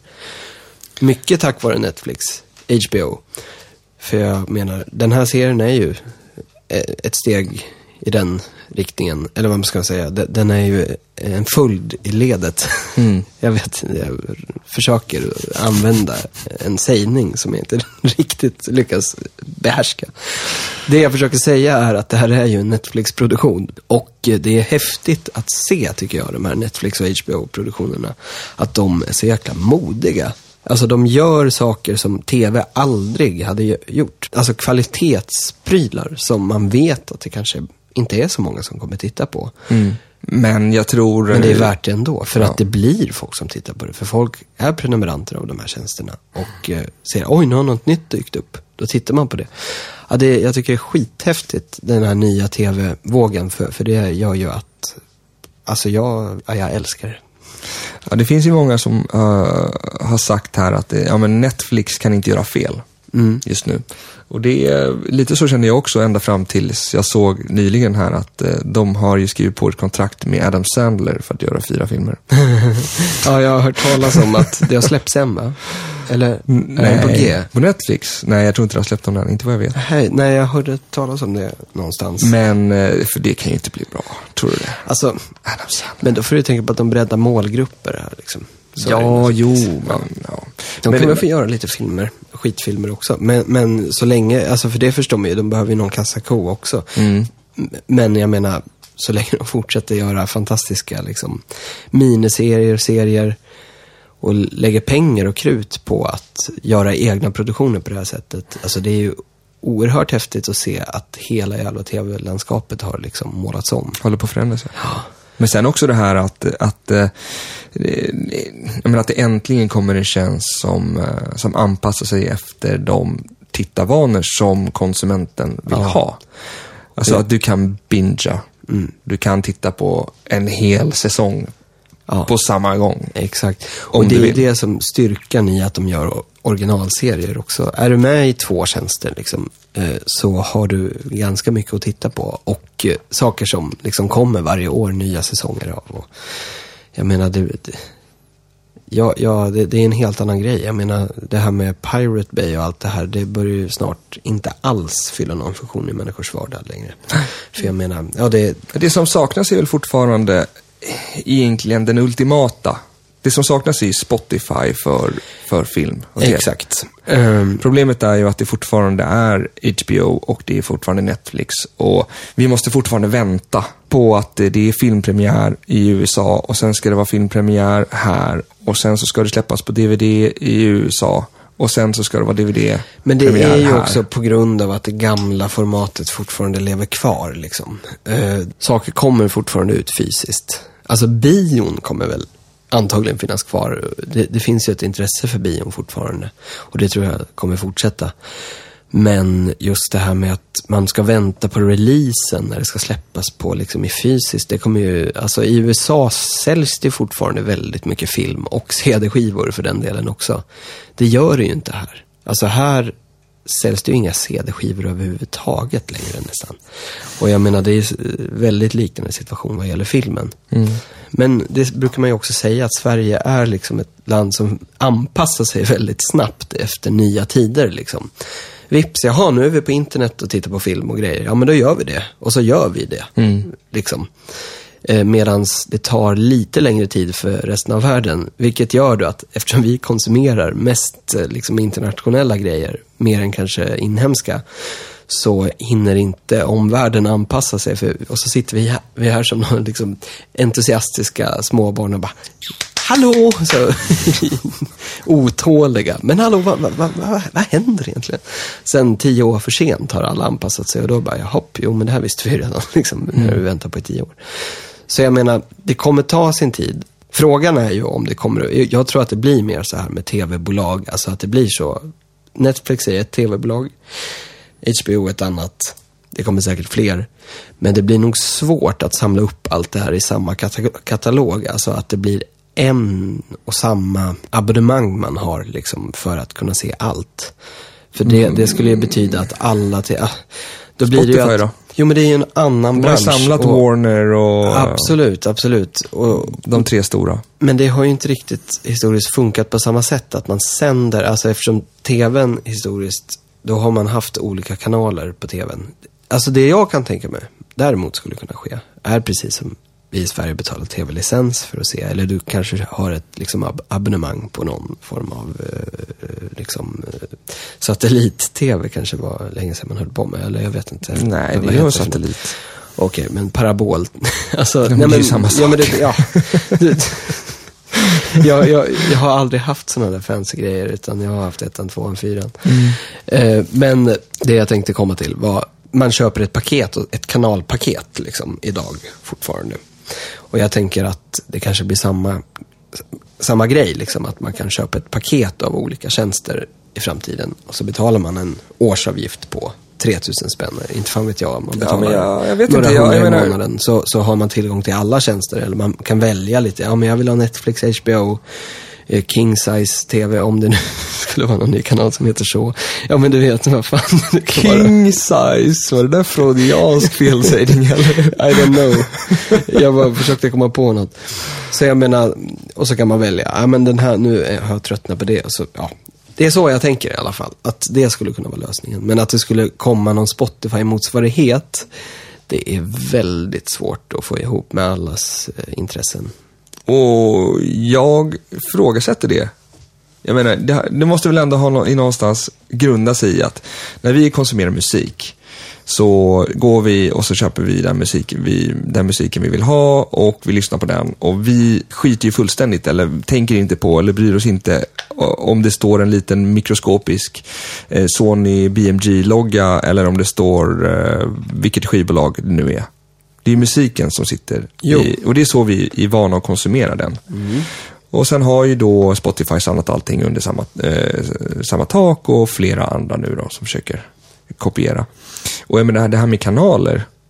Mycket tack vare Netflix, H B O. För jag menar, den här serien är ju ett steg i den riktningen. Eller vad man ska säga. Den är ju en följd i ledet. Mm. Jag vet, jag försöker använda en sägning som jag inte riktigt lyckas behärska. Det jag försöker säga är att det här är ju en Netflix-produktion. Och det är häftigt att se, tycker jag, de här Netflix och H B O-produktionerna. Att de är så jäkla modiga. Alltså de gör saker som tv aldrig hade gjort. Alltså kvalitetsprylar som man vet att det kanske inte är så många som kommer titta på. Mm. Men jag tror... Men det är värt det ändå. För ja. att det blir folk som tittar på det. För folk är prenumeranter av de här tjänsterna. Och eh, säger, oj, nu har något nytt dykt upp. Då tittar man på det. Ja, det jag tycker det är skithäftigt, den här nya tv-vågen. För, för det gör ju att... Alltså jag, ja, jag älskar det. Ja, det finns ju många som uh, har sagt här att det, ja, men Netflix kan inte göra fel mm. just nu. Och det är lite så kände jag också ända fram tills jag såg nyligen här att uh, de har ju skrivit på ett kontrakt med Adam Sandler för att göra fyra filmer. Ja, jag har hört talas om att det har släppts en, va? Eller nej, på G? På Netflix? Nej, jag tror inte det har släppt dem än, inte vad jag vet. Hej, nej, jag hörde talas om det någonstans. Men, för det kan ju inte bli bra, tror du det? Alltså, Adam Sandler. Men då får du tänka på att de breddar målgrupper här, liksom. Så ja, jo, men, ja. De men, kommer få göra lite filmer, skitfilmer också. Men, men så länge, alltså för det förstår man ju, de behöver ju någon kassako också. Mm. Men jag menar, så länge de fortsätter göra fantastiska liksom, miniserier, serier och lägger pengar och krut på att göra egna produktioner på det här sättet. Alltså det är ju oerhört häftigt att se att hela jävla tv-landskapet har liksom målats om. Håller på att förändra sig. Ja. Men sen också det här att, att, eh, jag menar att det äntligen kommer en tjänst som, eh, som anpassar sig efter de tittarvanor som konsumenten vill ja. ha. Alltså ja. att du kan bingea. Mm. Du kan titta på en hel säsong ja, ja. på samma gång. Exakt. Och det är det som styrkan i att de gör originalserier också. Är du med i två tjänster liksom, så har du ganska mycket att titta på. Och saker som liksom kommer varje år, nya säsonger av. Och jag menar, det, det, ja, ja, det, det är en helt annan grej. Jag menar, det här med Pirate Bay och allt det här, det börjar ju snart inte alls fylla någon funktion i människors vardag längre. För jag menar, ja det... Det som saknas är väl fortfarande egentligen den ultimata. Det som saknas är Spotify för, för film. Och exakt. Um, Problemet är ju att det fortfarande är H B O och det är fortfarande Netflix. Och vi måste fortfarande vänta på att det är filmpremiär i U S A och sen ska det vara filmpremiär här. Och sen så ska det släppas på D V D i U S A. Och sen så ska det vara D V D. Men det är ju här. Också på grund av att det gamla formatet fortfarande lever kvar. Liksom. Uh, saker kommer fortfarande ut fysiskt. Alltså bion kommer väl antagligen finnas kvar. Det, det finns ju ett intresse för bion fortfarande. Och det tror jag kommer fortsätta. Men just det här med att man ska vänta på releasen när det ska släppas på liksom i fysiskt. Det kommer ju, alltså i U S A säljs det fortfarande väldigt mycket film och C D-skivor för den delen också. Det gör det ju inte här. Alltså här säljs det ju inga C D-skivor överhuvudtaget längre nästan. Och jag menar, det är väldigt liknande situation vad gäller filmen. Mm. Men det brukar man ju också säga att Sverige är liksom ett land som anpassar sig väldigt snabbt efter nya tider liksom. Vips, jaha, nu är vi på internet och tittar på film och grejer. Ja, men då gör vi det. Och så gör vi det. Mm. Liksom. Eh, medans det tar lite längre tid för resten av världen. Vilket gör då att eftersom vi konsumerar mest eh, liksom internationella grejer, mer än kanske inhemska, så hinner inte omvärlden anpassa sig. För, och så sitter vi här, vi här som någon, liksom, entusiastiska småbarn och bara... Hallå! Så, otåliga. Men hallå, vad, vad, vad, vad händer egentligen? Sen tio år för sent har alla anpassat sig. Och då bara, hopp, jo men det här visste vi redan. Liksom, när vi väntar på i tio år. Så jag menar, det kommer ta sin tid. Frågan är ju om det kommer... Jag tror att det blir mer så här med tv-bolag. Alltså att det blir så. Netflix är ett tv-bolag. H B O ett annat. Det kommer säkert fler. Men det blir nog svårt att samla upp allt det här i samma kata- katalog. Alltså att det blir en och samma abonnemang man har liksom, för att kunna se allt. För det, det skulle ju betyda att alla till... Ah, då blir Spotify det ju att, då? Jo, men det är ju en annan bransch. De har samlat och, Warner och... Absolut, absolut. Och, de tre stora. Men det har ju inte riktigt historiskt funkat på samma sätt att man sänder... Alltså eftersom tvn historiskt, då har man haft olika kanaler på tvn. Alltså det jag kan tänka mig, däremot skulle kunna ske, är precis som vi i Sverige betalar tv-licens för att se. Eller du kanske har ett liksom, ab- abonnemang på någon form av eh, liksom, eh, satellit-tv kanske var länge sedan man höll på med. Eller jag vet inte. Nej, det är satellit. Okej, men parabol. alltså, de nej, men, samma sak. Ja, men det, ja. jag, jag, jag har aldrig haft sådana där fancy grejer, utan jag har haft ettan, tvåan, fyran. Mm. Eh, men det jag tänkte komma till var, man köper ett paket, ett kanalpaket liksom, idag fortfarande. Och jag tänker att det kanske blir samma, samma grej, liksom, att man kan köpa ett paket av olika tjänster i framtiden. Och så betalar man en årsavgift på tre tusen spänn. Inte fan vet jag. Man betalar ja, jag, jag vet några inte, jag, hundra jag i menar... månaden. Så, så har man tillgång till alla tjänster. Eller man kan välja lite. Ja, men jag vill ha Netflix, H B O, King Size T V, om det nu skulle vara någon ny kanal som heter så. Ja, men du vet vad fan det kan King vara. Size, var det där freudiansk felsägning eller? I don't know. Jag bara försökte komma på något. Så jag menar, och så kan man välja. Ja, men den här, nu har jag tröttnat på det. Och så, ja. Det är så jag tänker i alla fall. Att det skulle kunna vara lösningen. Men att det skulle komma någon Spotify-motsvarighet, det är väldigt svårt att få ihop med allas eh, intressen. Och jag frågasätter det. Jag menar, det, det måste väl ändå ha nå, i någonstans grunda sig i att när vi konsumerar musik så går vi och så köper vi den, musik, vi den musiken vi vill ha och vi lyssnar på den. Och vi skiter ju fullständigt eller tänker inte på eller bryr oss inte om det står en liten mikroskopisk eh, Sony B M G-logga eller om det står eh, vilket skivbolag det nu är. Det är musiken som sitter i, och det är så vi är vana att konsumera den. Mm. Och sen har ju då Spotify samlat allting under samma, eh, samma tak och flera andra nu då som försöker kopiera. Och jag menar, det här med kanaler,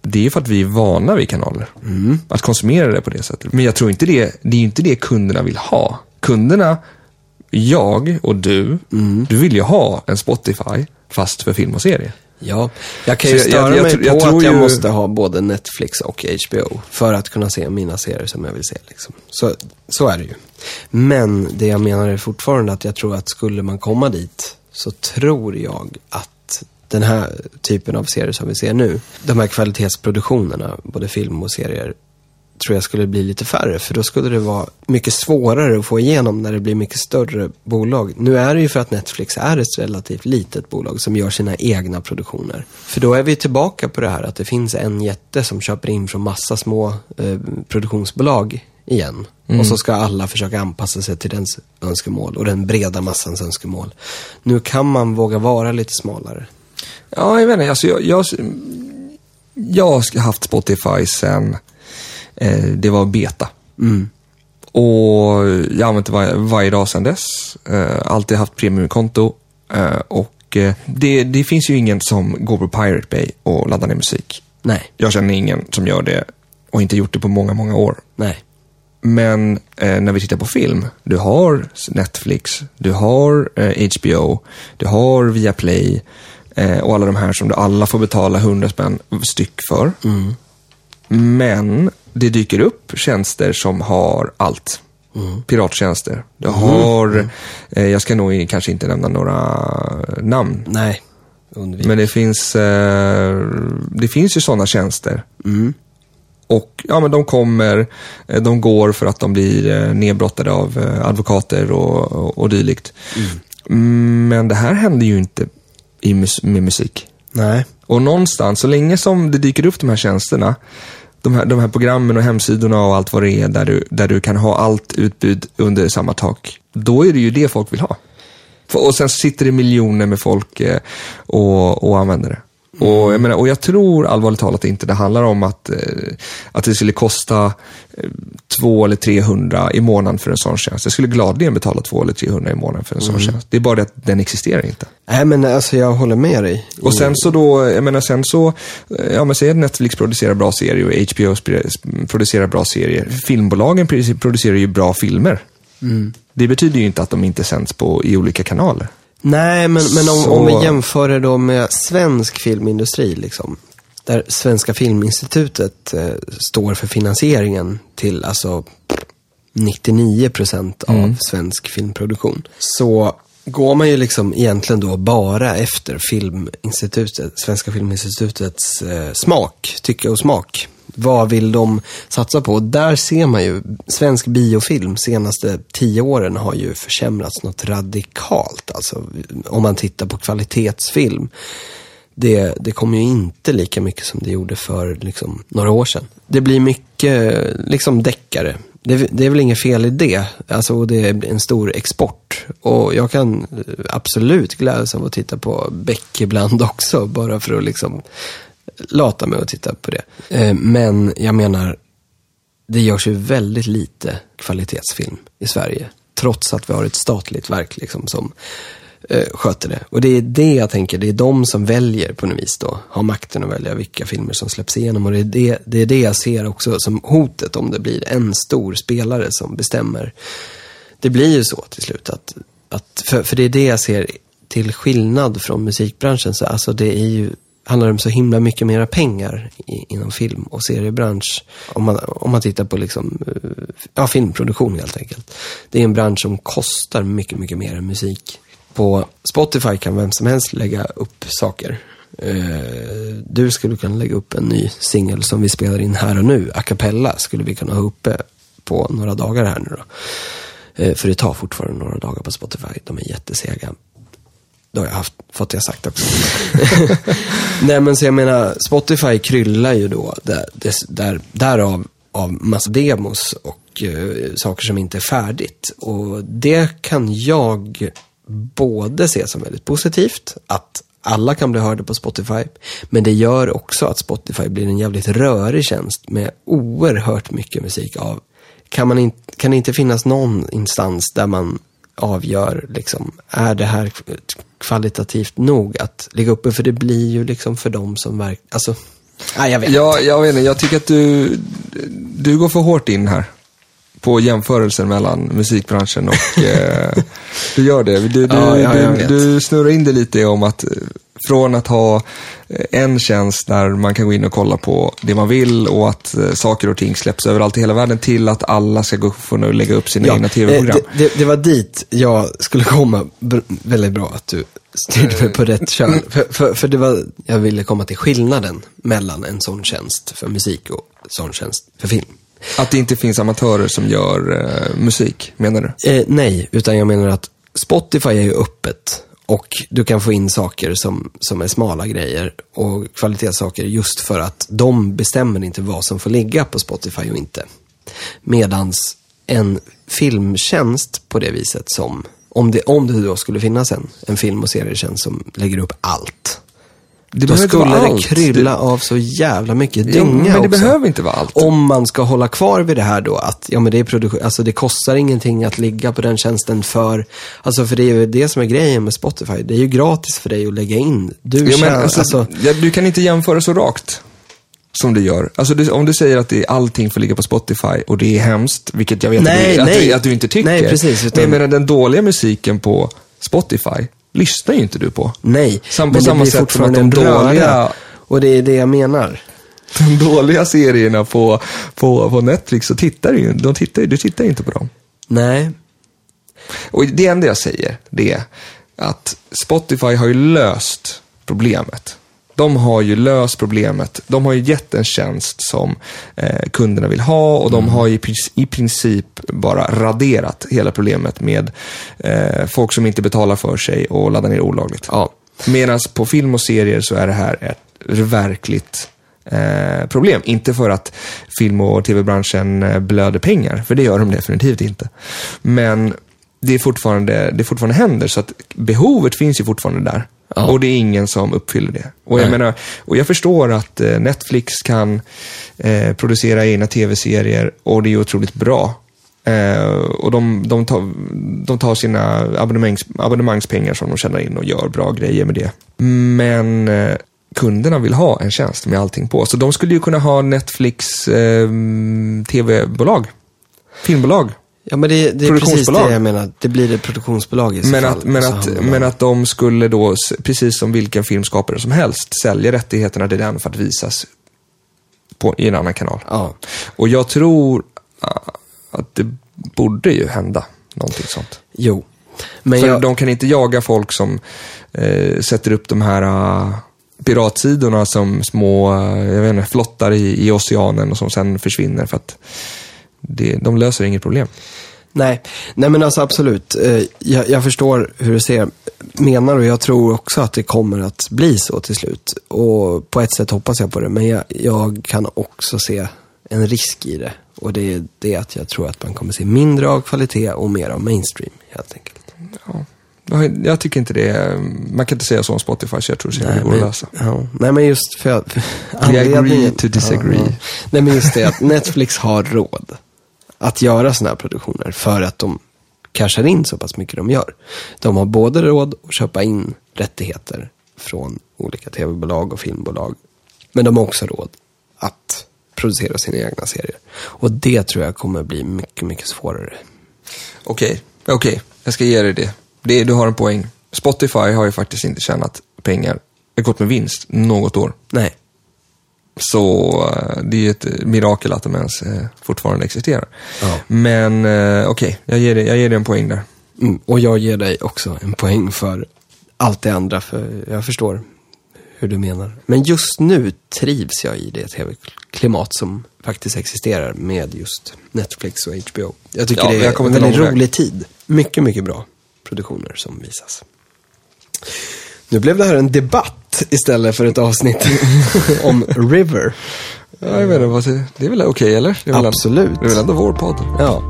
det är ju för att vi är vana vid kanaler. Mm. Att konsumera det på det sättet. Men jag tror inte det, det är ju inte det kunderna vill ha. Kunderna, jag och du, mm. du vill ju ha en Spotify fast för film och serie. Ja, jag kan ju Så störa jag- jag- mig jag- jag på tror att jag ju- måste ha både Netflix och H B O för att kunna se mina serier som jag vill se. Liksom. Så, så är det ju. Men det jag menar är fortfarande att jag tror att skulle man komma dit så tror jag att den här typen av serier som vi ser nu, de här kvalitetsproduktionerna, både film och serier, tror jag skulle bli lite färre. För då skulle det vara mycket svårare att få igenom när det blir mycket större bolag. Nu är det ju för att Netflix är ett relativt litet bolag som gör sina egna produktioner. För då är vi tillbaka på det här att det finns en jätte som köper in från massa små eh, produktionsbolag igen. Mm. Och så ska alla försöka anpassa sig till dens önskemål och den breda massans önskemål. Nu kan man våga vara lite smalare. Ja, jag vet inte. Alltså, jag, jag, jag har haft Spotify sen eh, det var beta. Mm. Och jag har använt det var, varje dag sedan dess. Eh, alltid haft premiumkonto. Eh, och eh, det, det finns ju ingen som går på Pirate Bay och laddar ner musik. Nej. Jag känner ingen som gör det och inte gjort det på många, många år. Nej. Men eh, när vi tittar på film, du har Netflix, du har eh, H B O, du har Viaplay eh, och alla de här som du alla får betala hundra spänn styck för. Mm. Men det dyker upp tjänster som har allt. Mm. Pirattjänster. Du har, mm. eh, jag ska nog kanske inte nämna några namn. Nej. Undvik. Men det finns, eh, det finns ju sådana tjänster. Mm. Och ja, men de kommer, de går för att de blir nedbrottade av advokater och, och, och dylikt. Mm. Men det här händer ju inte i mus- med musik. Nej. Och någonstans, så länge som det dyker upp de här tjänsterna, de här, de här programmen och hemsidorna och allt vad det är, där du, där du kan ha allt utbud under samma tak, då är det ju det folk vill ha. Och sen sitter det miljoner med folk eh, och, och använder det. Mm. Och, jag menar, och jag tror allvarligt talat inte det handlar om att, eh, att det skulle kosta eh, två eller trehundra i månaden för en sån tjänst. Jag skulle gladeligen betala två eller trehundra i månaden för en sån mm. tjänst. Det är bara det att den existerar inte. Nej, men alltså jag håller med dig. Och sen så då, jag menar sen så, ja men säg att Netflix producerar bra serier och H B O producerar bra serier. Filmbolagen producerar ju bra filmer. Mm. Det betyder ju inte att de inte sänds på i olika kanaler. Nej, men, men om, så... om vi jämför det då med svensk filmindustri, liksom, där Svenska Filminstitutet eh, står för finansieringen till alltså nittionio procent av mm. svensk filmproduktion, så går man ju liksom egentligen då bara efter Filminstitutet, Svenska Filminstitutets eh, smak, tycke och smak. Vad vill de satsa på? Där ser man ju, svensk biofilm senaste tio åren har ju försämrats något radikalt. Alltså om man tittar på kvalitetsfilm. Det, det kommer ju inte lika mycket som det gjorde för liksom, några år sedan. Det blir mycket liksom deckare. Det, det är väl inget fel i det. Alltså det är en stor export. Och jag kan absolut glädjas av att titta på Beck ibland också. Bara för att liksom lata mig att titta på det. Eh, men jag menar, det görs ju väldigt lite kvalitetsfilm i Sverige. Trots att vi har ett statligt verk liksom, som eh, sköter det. Och det är det jag tänker, det är de som väljer på något vis då. Har makten att välja vilka filmer som släpps igenom. Och det är det, det är det jag ser också som hotet om det blir en stor spelare som bestämmer. Det blir ju så till slut att, att för, för det är det jag ser till skillnad från musikbranschen. Så alltså det är ju handlar om så himla mycket mera pengar i, inom film- och seriebransch. Om man, om man tittar på liksom, ja, filmproduktion helt enkelt. Det är en bransch som kostar mycket, mycket mer än musik. På Spotify kan vem som helst lägga upp saker. Uh, du skulle kunna lägga upp en ny singel som vi spelar in här och nu. A cappella skulle vi kunna ha uppe på några dagar här nu då. Uh, för det tar fortfarande några dagar på Spotify. De är jättesega. Då har jag haft, fått det sagt också. Nej, men så jag menar, Spotify kryllar ju då där, där, därav av massa demos och uh, saker som inte är färdigt. Och det kan jag både se som väldigt positivt, att alla kan bli hörda på Spotify, men det gör också att Spotify blir en jävligt rörig tjänst med oerhört mycket musik av. Kan, man in, kan det inte finnas någon instans där man avgör liksom, är det här kvalitativt nog att ligga uppe? För det blir ju liksom för dem som verkar, alltså Nej, jag vet Ja, jag vet inte. Jag tycker att du, du går för hårt in här på jämförelsen mellan musikbranschen och eh, du gör det. Du, du, ja, ja, du, du snurrar in det lite om att från att ha en tjänst där man kan gå in och kolla på det man vill och att eh, saker och ting släpps överallt i hela världen till att alla ska gå få och lägga upp sina ja, egna tv-program. Det, det, det var dit jag skulle komma. B- väldigt bra att du styrde mig på rätt kön. För, för, för det var, jag ville komma till skillnaden mellan en sån tjänst för musik och sån tjänst för film. Att det inte finns amatörer som gör eh, musik, menar du? Eh, nej, utan jag menar att Spotify är ju öppet och du kan få in saker som, som är smala grejer och kvalitetssaker just för att de bestämmer inte vad som får ligga på Spotify och inte. Medans en filmtjänst på det viset som, om det, om det då skulle finnas en, en film- och serietjänst som lägger upp allt. Det Då skulle det allt. krylla det... av så jävla mycket Ja, dynga men det också. behöver inte vara allt. Om man ska hålla kvar vid det här då att ja men det är produktion, alltså det kostar ingenting att ligga på den tjänsten för alltså för det är ju det som är grejen med Spotify. Det är ju gratis för dig att lägga in. Du ja, men, känner, alltså, alltså, ja, du kan inte jämföra så rakt som du gör. Alltså du, om du säger att det är allting får ligga på Spotify och det är hemskt, vilket jag vet nej, att, du, nej. att, att du inte tycker. Nej, precis, utan... Men jag menar, den dåliga musiken på Spotify lyssnar ju inte du på. Nej, Sam, på men samma det blir sätt fortfarande som att de en röra. dåliga... Och det är det jag menar. De dåliga serierna på, på, på Netflix så tittar ju, de tittar, du tittar ju inte på dem. Nej. Och det enda jag säger, det är att Spotify har ju löst problemet. De har ju löst problemet. De har ju gett en tjänst som eh, kunderna vill ha och de har ju i princip bara raderat hela problemet med eh, folk som inte betalar för sig och laddar ner olagligt. Ja. Medan på film och serier så är det här ett verkligt eh, problem. Inte för att film- och tv-branschen blöder pengar, för det gör de definitivt inte. Men det är fortfarande, det fortfarande händer, så att behovet finns ju fortfarande där. Ja. Och det är ingen som uppfyller det. Och jag, menar, och jag förstår att eh, Netflix kan eh, producera egna tv-serier och det är otroligt bra. Eh, och de, de, tar, de tar sina abonnemangs, abonnemangspengar som de tjänar in och gör bra grejer med det. Men eh, kunderna vill ha en tjänst med allting på. Så de skulle ju kunna ha Netflix eh, tv-bolag, filmbolag. Ja, men det, det är precis det jag menar. Det blir ett produktionsbolag i så men fall. att, men, att, men att de skulle då, precis som vilken filmskapare som helst, sälja rättigheterna till den för att visas på, i en annan kanal. Ja. Och jag tror att det borde ju hända någonting sånt. Jo. Men för jag... de kan inte jaga folk som eh, sätter upp de här uh, piratsidorna som små uh, jag vet inte, flottar i, i oceanen och som sen försvinner för att det, de löser inget problem. Nej, nej men alltså absolut. Jag, jag förstår hur du ser, menar och jag tror också att det kommer att bli så till slut. Och på ett sätt hoppas jag på det, men jag, jag kan också se en risk i det. Och det är det att jag tror att man kommer se mindre av kvalitet och mer av mainstream, helt enkelt. Ja. Jag tycker inte det är, man kan inte säga så om Spotify, så jag tror att det går att lösa. Ja, nej men just för att We agree to disagree. Ja, ja. Nej men just det att Netflix har råd att göra såna här produktioner för att de cashar in så pass mycket de gör. De har både råd att köpa in rättigheter från olika tv-bolag och filmbolag, men de har också råd att producera sina egna serier. Och det tror jag kommer bli mycket, mycket svårare. Okej, okay. okej. Okay. Jag ska ge dig det. det. Du har en poäng. Spotify har ju faktiskt inte tjänat pengar. Det har gått med vinst något år. Nej. Så det är ju ett mirakel att de ens eh, fortfarande existerar. Ja. Men eh, okej, okay. jag, ger dig, jag ger dig en poäng där. Mm, och jag ger dig också en poäng för allt det andra, för jag förstår hur du menar. Men just nu trivs jag i det tv-klimat som faktiskt existerar med just Netflix och H B O. Jag tycker ja, det är en väldigt rolig tid. Mycket, mycket bra produktioner som visas. Nu blev det här en debatt istället för ett avsnitt om River. Ja, jag vet inte, vad det, det är väl okej, okay, eller? Det är absolut. Väl, det är väl ändå vår podd. Ja.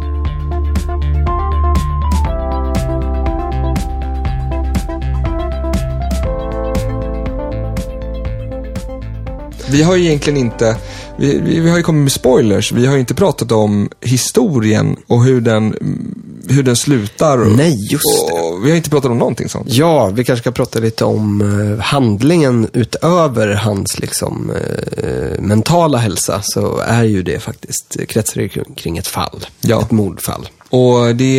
Vi har ju egentligen inte, vi, vi, vi har ju kommit med spoilers. Vi har ju inte pratat om historien och hur den hur den slutar. Och, Nej, just det. Och vi har inte pratat om någonting sånt. Ja, vi kanske ska prata lite om uh, handlingen utöver hans liksom uh, mentala hälsa, så är ju det faktiskt kretsar kring, kring ett fall. Ja. Ett mordfall. Och det,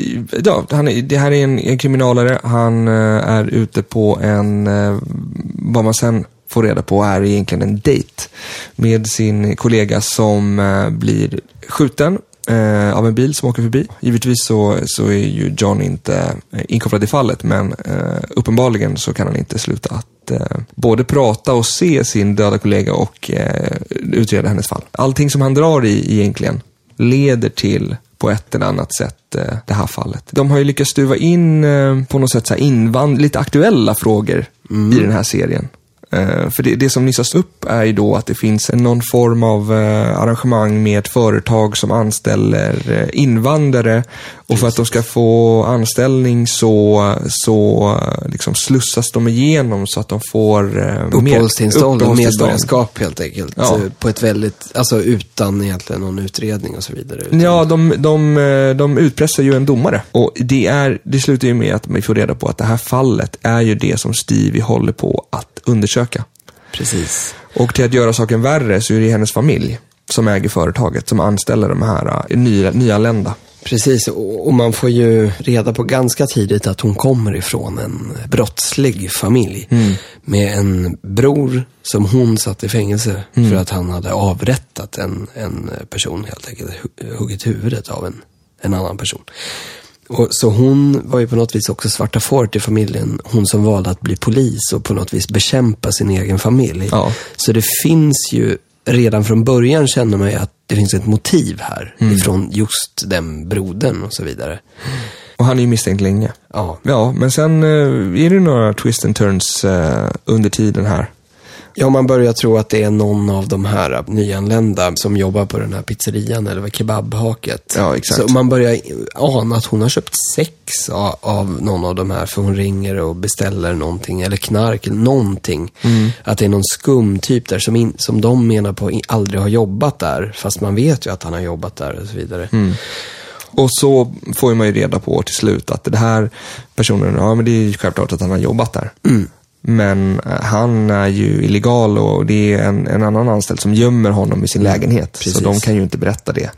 ja, han är, det här är en, en kriminalare. Han uh, är ute på en, uh, vad man sen får reda på är egentligen en dejt med sin kollega som uh, blir skjuten uh, av en bil som åker förbi. Givetvis så, så är ju John inte uh, inkopplad i fallet, men uh, uppenbarligen så kan han inte sluta att uh, både prata och se sin döda kollega och uh, utreda hennes fall. Allting som han drar i egentligen leder till på ett eller annat sätt det här fallet. De har ju lyckats stuva in på något sätt så här invand- lite aktuella frågor mm. i den här serien. Uh, för det, det som nysas upp är ju då att det finns en, någon form av uh, arrangemang med ett företag som anställer uh, invandrare, och för att de ska få anställning så, så uh, liksom slussas de igenom så att de får uh, uppehållstillstånd och medborgarskap helt enkelt. Ja. På ett väldigt, alltså utan egentligen någon utredning och så vidare. Utan... Ja, de, de, de utpressar ju en domare, och det, är, det slutar ju med att man får reda på att det här fallet är ju det som Stevie håller på att undersöka. Precis. Och till att göra saken värre så är det hennes familj som äger företaget som anställer de här nya, nyanlända. Precis, och man får ju reda på ganska tidigt att hon kommer ifrån en brottslig familj mm. med en bror som hon satt i fängelse mm. för att han hade avrättat en, en person, helt enkelt huggit huvudet av en, en annan person. Och så hon var ju på något vis också svarta fåret i familjen. Hon som valde att bli polis och på något vis bekämpa sin egen familj. Ja. Så det finns ju, redan från början känner man ju att det finns ett motiv här. Mm. Ifrån just den brodern och så vidare. Och han är ju misstänkt länge. Ja. Ja, men sen är det några twist and turns under tiden här. Ja, man börjar tro att det är någon av de här nyanlända som jobbar på den här pizzerian eller kebabhaket. Ja, exakt. Så man börjar ana att hon har köpt sex av, av någon av de här, för hon ringer och beställer någonting, eller knark eller någonting. Mm. Att det är någon skum typ där som, in, som de menar på aldrig har jobbat där, fast man vet ju att han har jobbat där och så vidare. Mm. Och så får man ju reda på till slut att det här personen, ja men det är ju självklart att han har jobbat där. Mm. Men han är ju illegal, och det är en, en annan anställd som gömmer honom i sin lägenhet. Precis. Så de kan ju inte berätta det.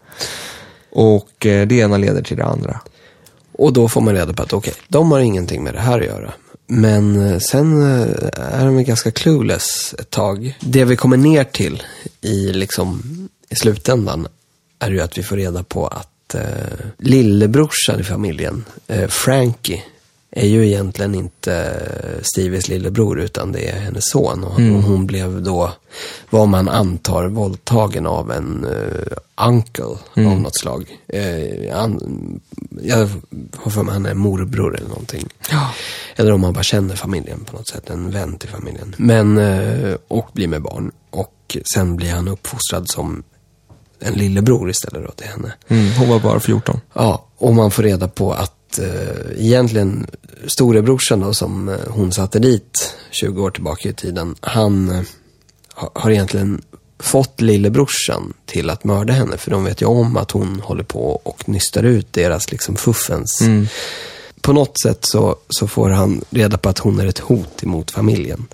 Och eh, det ena leder till det andra. Och då får man reda på att okej, okay, de har ingenting med det här att göra. Men sen är de ganska clueless ett tag. Det vi kommer ner till i, liksom, i slutändan är ju att vi får reda på att eh, lillebrorsan i familjen, eh, Frankie, är ju egentligen inte Stevies lillebror, utan det är hennes son. Och mm. hon blev då, vad man antar, våldtagen av en uh, uncle mm. av något slag. Uh, an, jag har för mig han är morbror eller någonting. Ja. Eller om man bara känner familjen på något sätt, en vän till familjen. Men, uh, och blir med barn. Och sen blir han uppfostrad som en lillebror istället då till henne. Mm, hon var bara fjorton. Ja, och man får reda på att Uh, egentligen storebrorsan då, som uh, hon satte dit tjugo år tillbaka i tiden, han uh, har egentligen fått lillebrorsan till att mörda henne, för de vet ju om att hon håller på och nystar ut deras liksom fuffens. Mm. På något sätt så, så får han reda på att hon är ett hot emot familjen,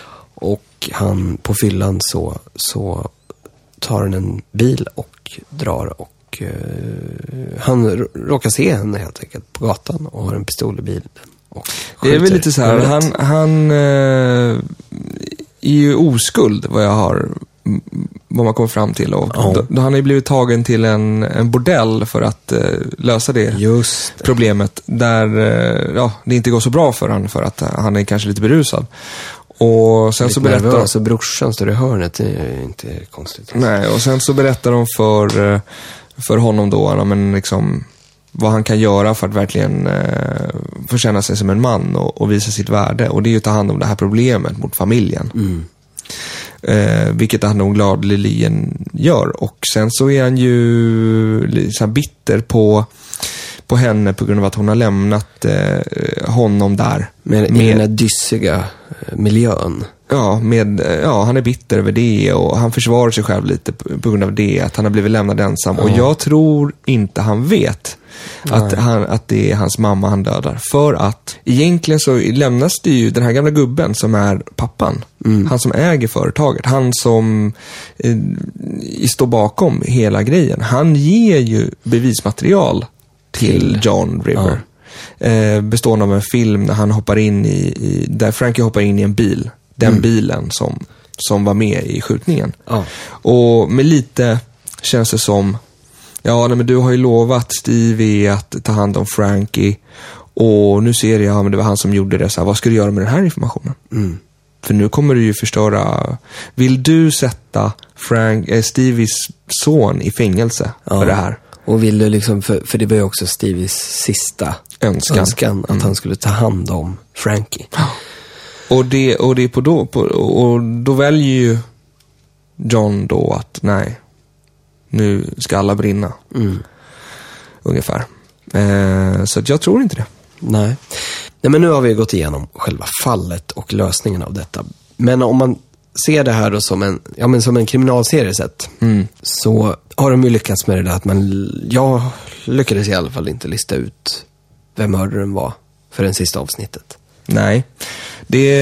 och han på fyllan så, så tar han en bil och drar, och Och, uh, han råkar se henne helt enkelt på gatan och har en pistol i bilen. Och det är väl lite så här, han, han uh, är ju oskuld, vad jag har, vad man kommer fram till. Och oh. då, då han har ju blivit tagen till en, en bordell för att uh, lösa det, Just det problemet. Där uh, ja, det inte går så bra för han, för att uh, han är kanske lite berusad. Och sen så berättar de... Alltså brorsan står i hörnet, det är inte konstigt. Alltså. Nej, och sen så berättar de för... Uh, för honom då, men liksom vad han kan göra för att verkligen eh, få känna sig som en man och, och visa sitt värde. Och det är ju att ta hand om det här problemet mot familjen. Mm. Eh, vilket han nog gladeligen gör. Och sen så är han ju liksom bitter på, på henne på grund av att hon har lämnat eh, honom där. Med, med den här dyssiga miljön. Ja, med, ja, han är bitter över det och han försvarar sig själv lite på, på grund av det, att han har blivit lämnad ensam. Ja. Och jag tror inte han vet att, han, att det är hans mamma han dödar. För att egentligen så lämnas det ju den här gamla gubben som är pappan. Mm. Han som äger företaget. Han som eh, står bakom hela grejen. Han ger ju bevismaterial till John River. Ja. Eh, bestående av en film när han hoppar in i, i där Frankie hoppar in i en bil. Den mm. bilen som, som var med i skjutningen. Ja. Och med lite känns det som, ja nej, men du har ju lovat Stevie att ta hand om Frankie. Och nu ser jag, men det var han som gjorde det. Så här, vad ska du göra med den här informationen? Mm. För nu kommer du ju förstöra. Vill du sätta Frank, eh, Stevies son i fängelse ja. för det här? Och vill du liksom, för, för det var ju också Stevies sista önskan, önskan att mm. han skulle ta hand om Frankie. Och det, och det är på då, på, och då väljer ju John då att nej, nu ska alla brinna. Mm. Ungefär. Eh, så att jag tror inte det. Nej. Nej, men nu har vi gått igenom själva fallet och lösningen av detta. Men om man ser det här då som en, ja, men som en kriminalserie sett, mm. så har de ju lyckats med det där att man, jag lyckades i alla fall inte lista ut vem mördaren var för det sista avsnittet. Nej, det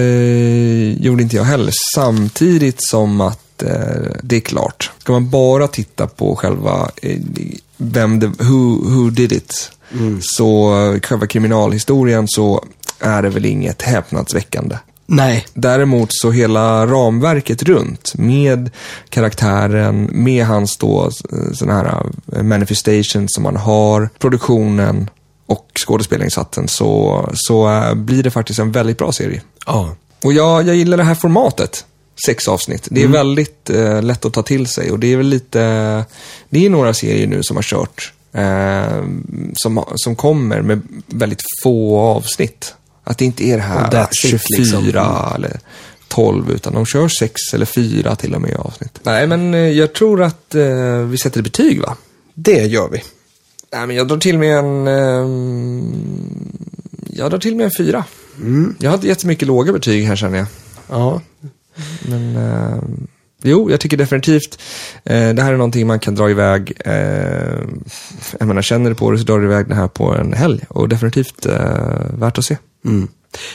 gjorde inte jag heller. Samtidigt som att eh, det är klart. Ska man bara titta på själva eh, vem det, who, who did it, mm. så själva kriminalhistorien, så är det väl inget häpnadsväckande. Nej. Däremot så hela ramverket runt med karaktären, med hans då sån här manifestation som man har, produktionen och skådespelarinsatsen, så, så blir det faktiskt en väldigt bra serie. Ja. Och jag, jag gillar det här formatet. Sex avsnitt. Det är mm. väldigt eh, lätt att ta till sig. Och det är väl lite, det är några serier nu som har kört eh, som, som kommer med väldigt få avsnitt. Att det inte är det här tjugofyra liksom. Eller tolv, utan de kör sex eller fyra till och med avsnitt. Nej, men eh, jag tror att eh, vi sätter ett betyg, va? Det gör vi. Nej, men jag drar till med en eh, jag drar till med en fyra. Mm. Jag har inte gett så mycket låga betyg här, känner jag. Ja. Men eh, jo, jag tycker definitivt eh, det här är någonting man kan dra iväg. Eh, jag menar, känner du på det så drar du iväg det här på en helg. Och definitivt eh, värt att se. Mm.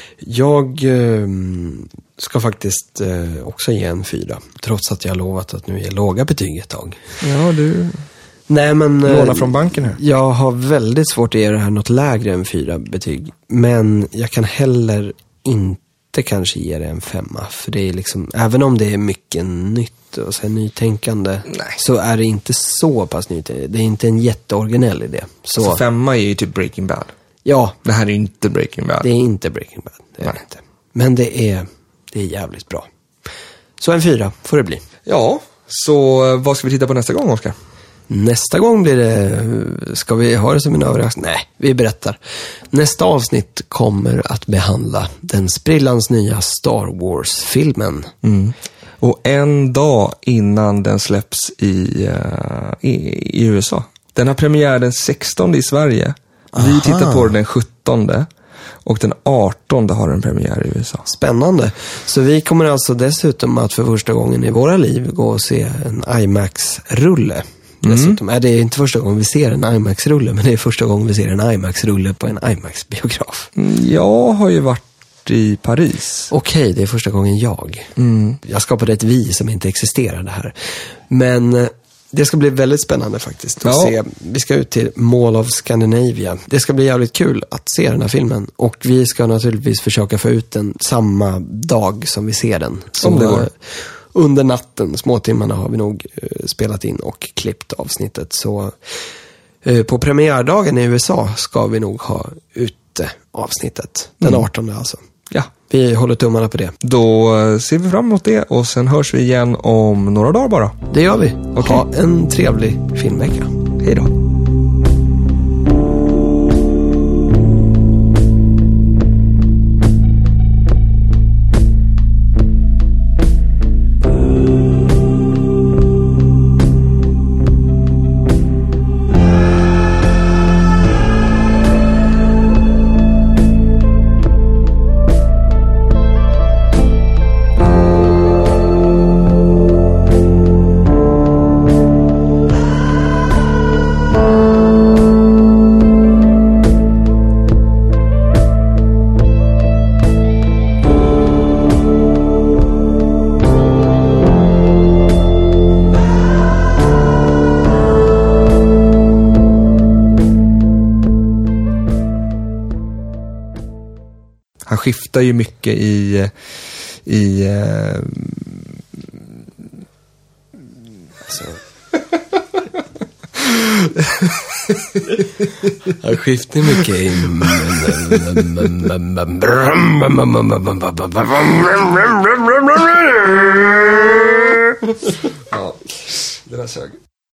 Jag eh, ska faktiskt eh, också ge en fyra. Trots att jag har lovat att nu ge låga betyg ett tag. Ja, du... Nej, men låna från banken här. Jag har väldigt svårt att ge det här något lägre än fyra betyg. Men jag kan heller inte kanske ge det en femma. För det är liksom, även om det är mycket nytt och så här nytänkande, nej, så är det inte så pass nytt. Det är inte en jätteoriginell idé. Så, så femma är ju typ Breaking Bad. Ja. Det här är inte Breaking Bad. Det är inte Breaking Bad. Det är det inte. Men det är, det är jävligt bra. Så en fyra får det bli. Ja, så vad ska vi titta på nästa gång, Oskar? Nästa gång blir det, ska vi ha det som en överraskning? Nej, vi berättar. Nästa avsnitt kommer att behandla den sprillans nya Star Wars-filmen. Mm. Och en dag innan den släpps i, uh, i, i U S A. Den har premiär den sextonde i Sverige. Aha. Vi tittar på den den sjuttonde. Och den artonde har en premiär i U S A. Spännande. Så vi kommer alltså dessutom att för första gången i våra liv gå och se en IMAX-rulle. Dessutom är det inte första gången vi ser en IMAX-rulle, men det är första gången vi ser en IMAX-rulle på en IMAX-biograf. Jag har ju varit i Paris. Okej, det är första gången jag. Mm. Jag skapade ett vi som inte existerade här. Men det ska bli väldigt spännande faktiskt att ja. se. Vi ska ut till Mall of Scandinavia. Det ska bli jävligt kul att se den här filmen. Och vi ska naturligtvis försöka få ut den samma dag som vi ser den. Som det går. Under natten, småtimmarna, har vi nog eh, spelat in och klippt avsnittet. Så eh, på premiärdagen i U S A ska vi nog ha ute avsnittet. Den mm. artonde alltså. Ja, vi håller tummarna på det. Då ser vi fram emot det och sen hörs vi igen om några dagar bara. Det gör vi. Okay. Ha en trevlig filmvecka. Hej då. han skiftar ju mycket i i eh, alltså. Han skiftar mycket i ja, det där sög.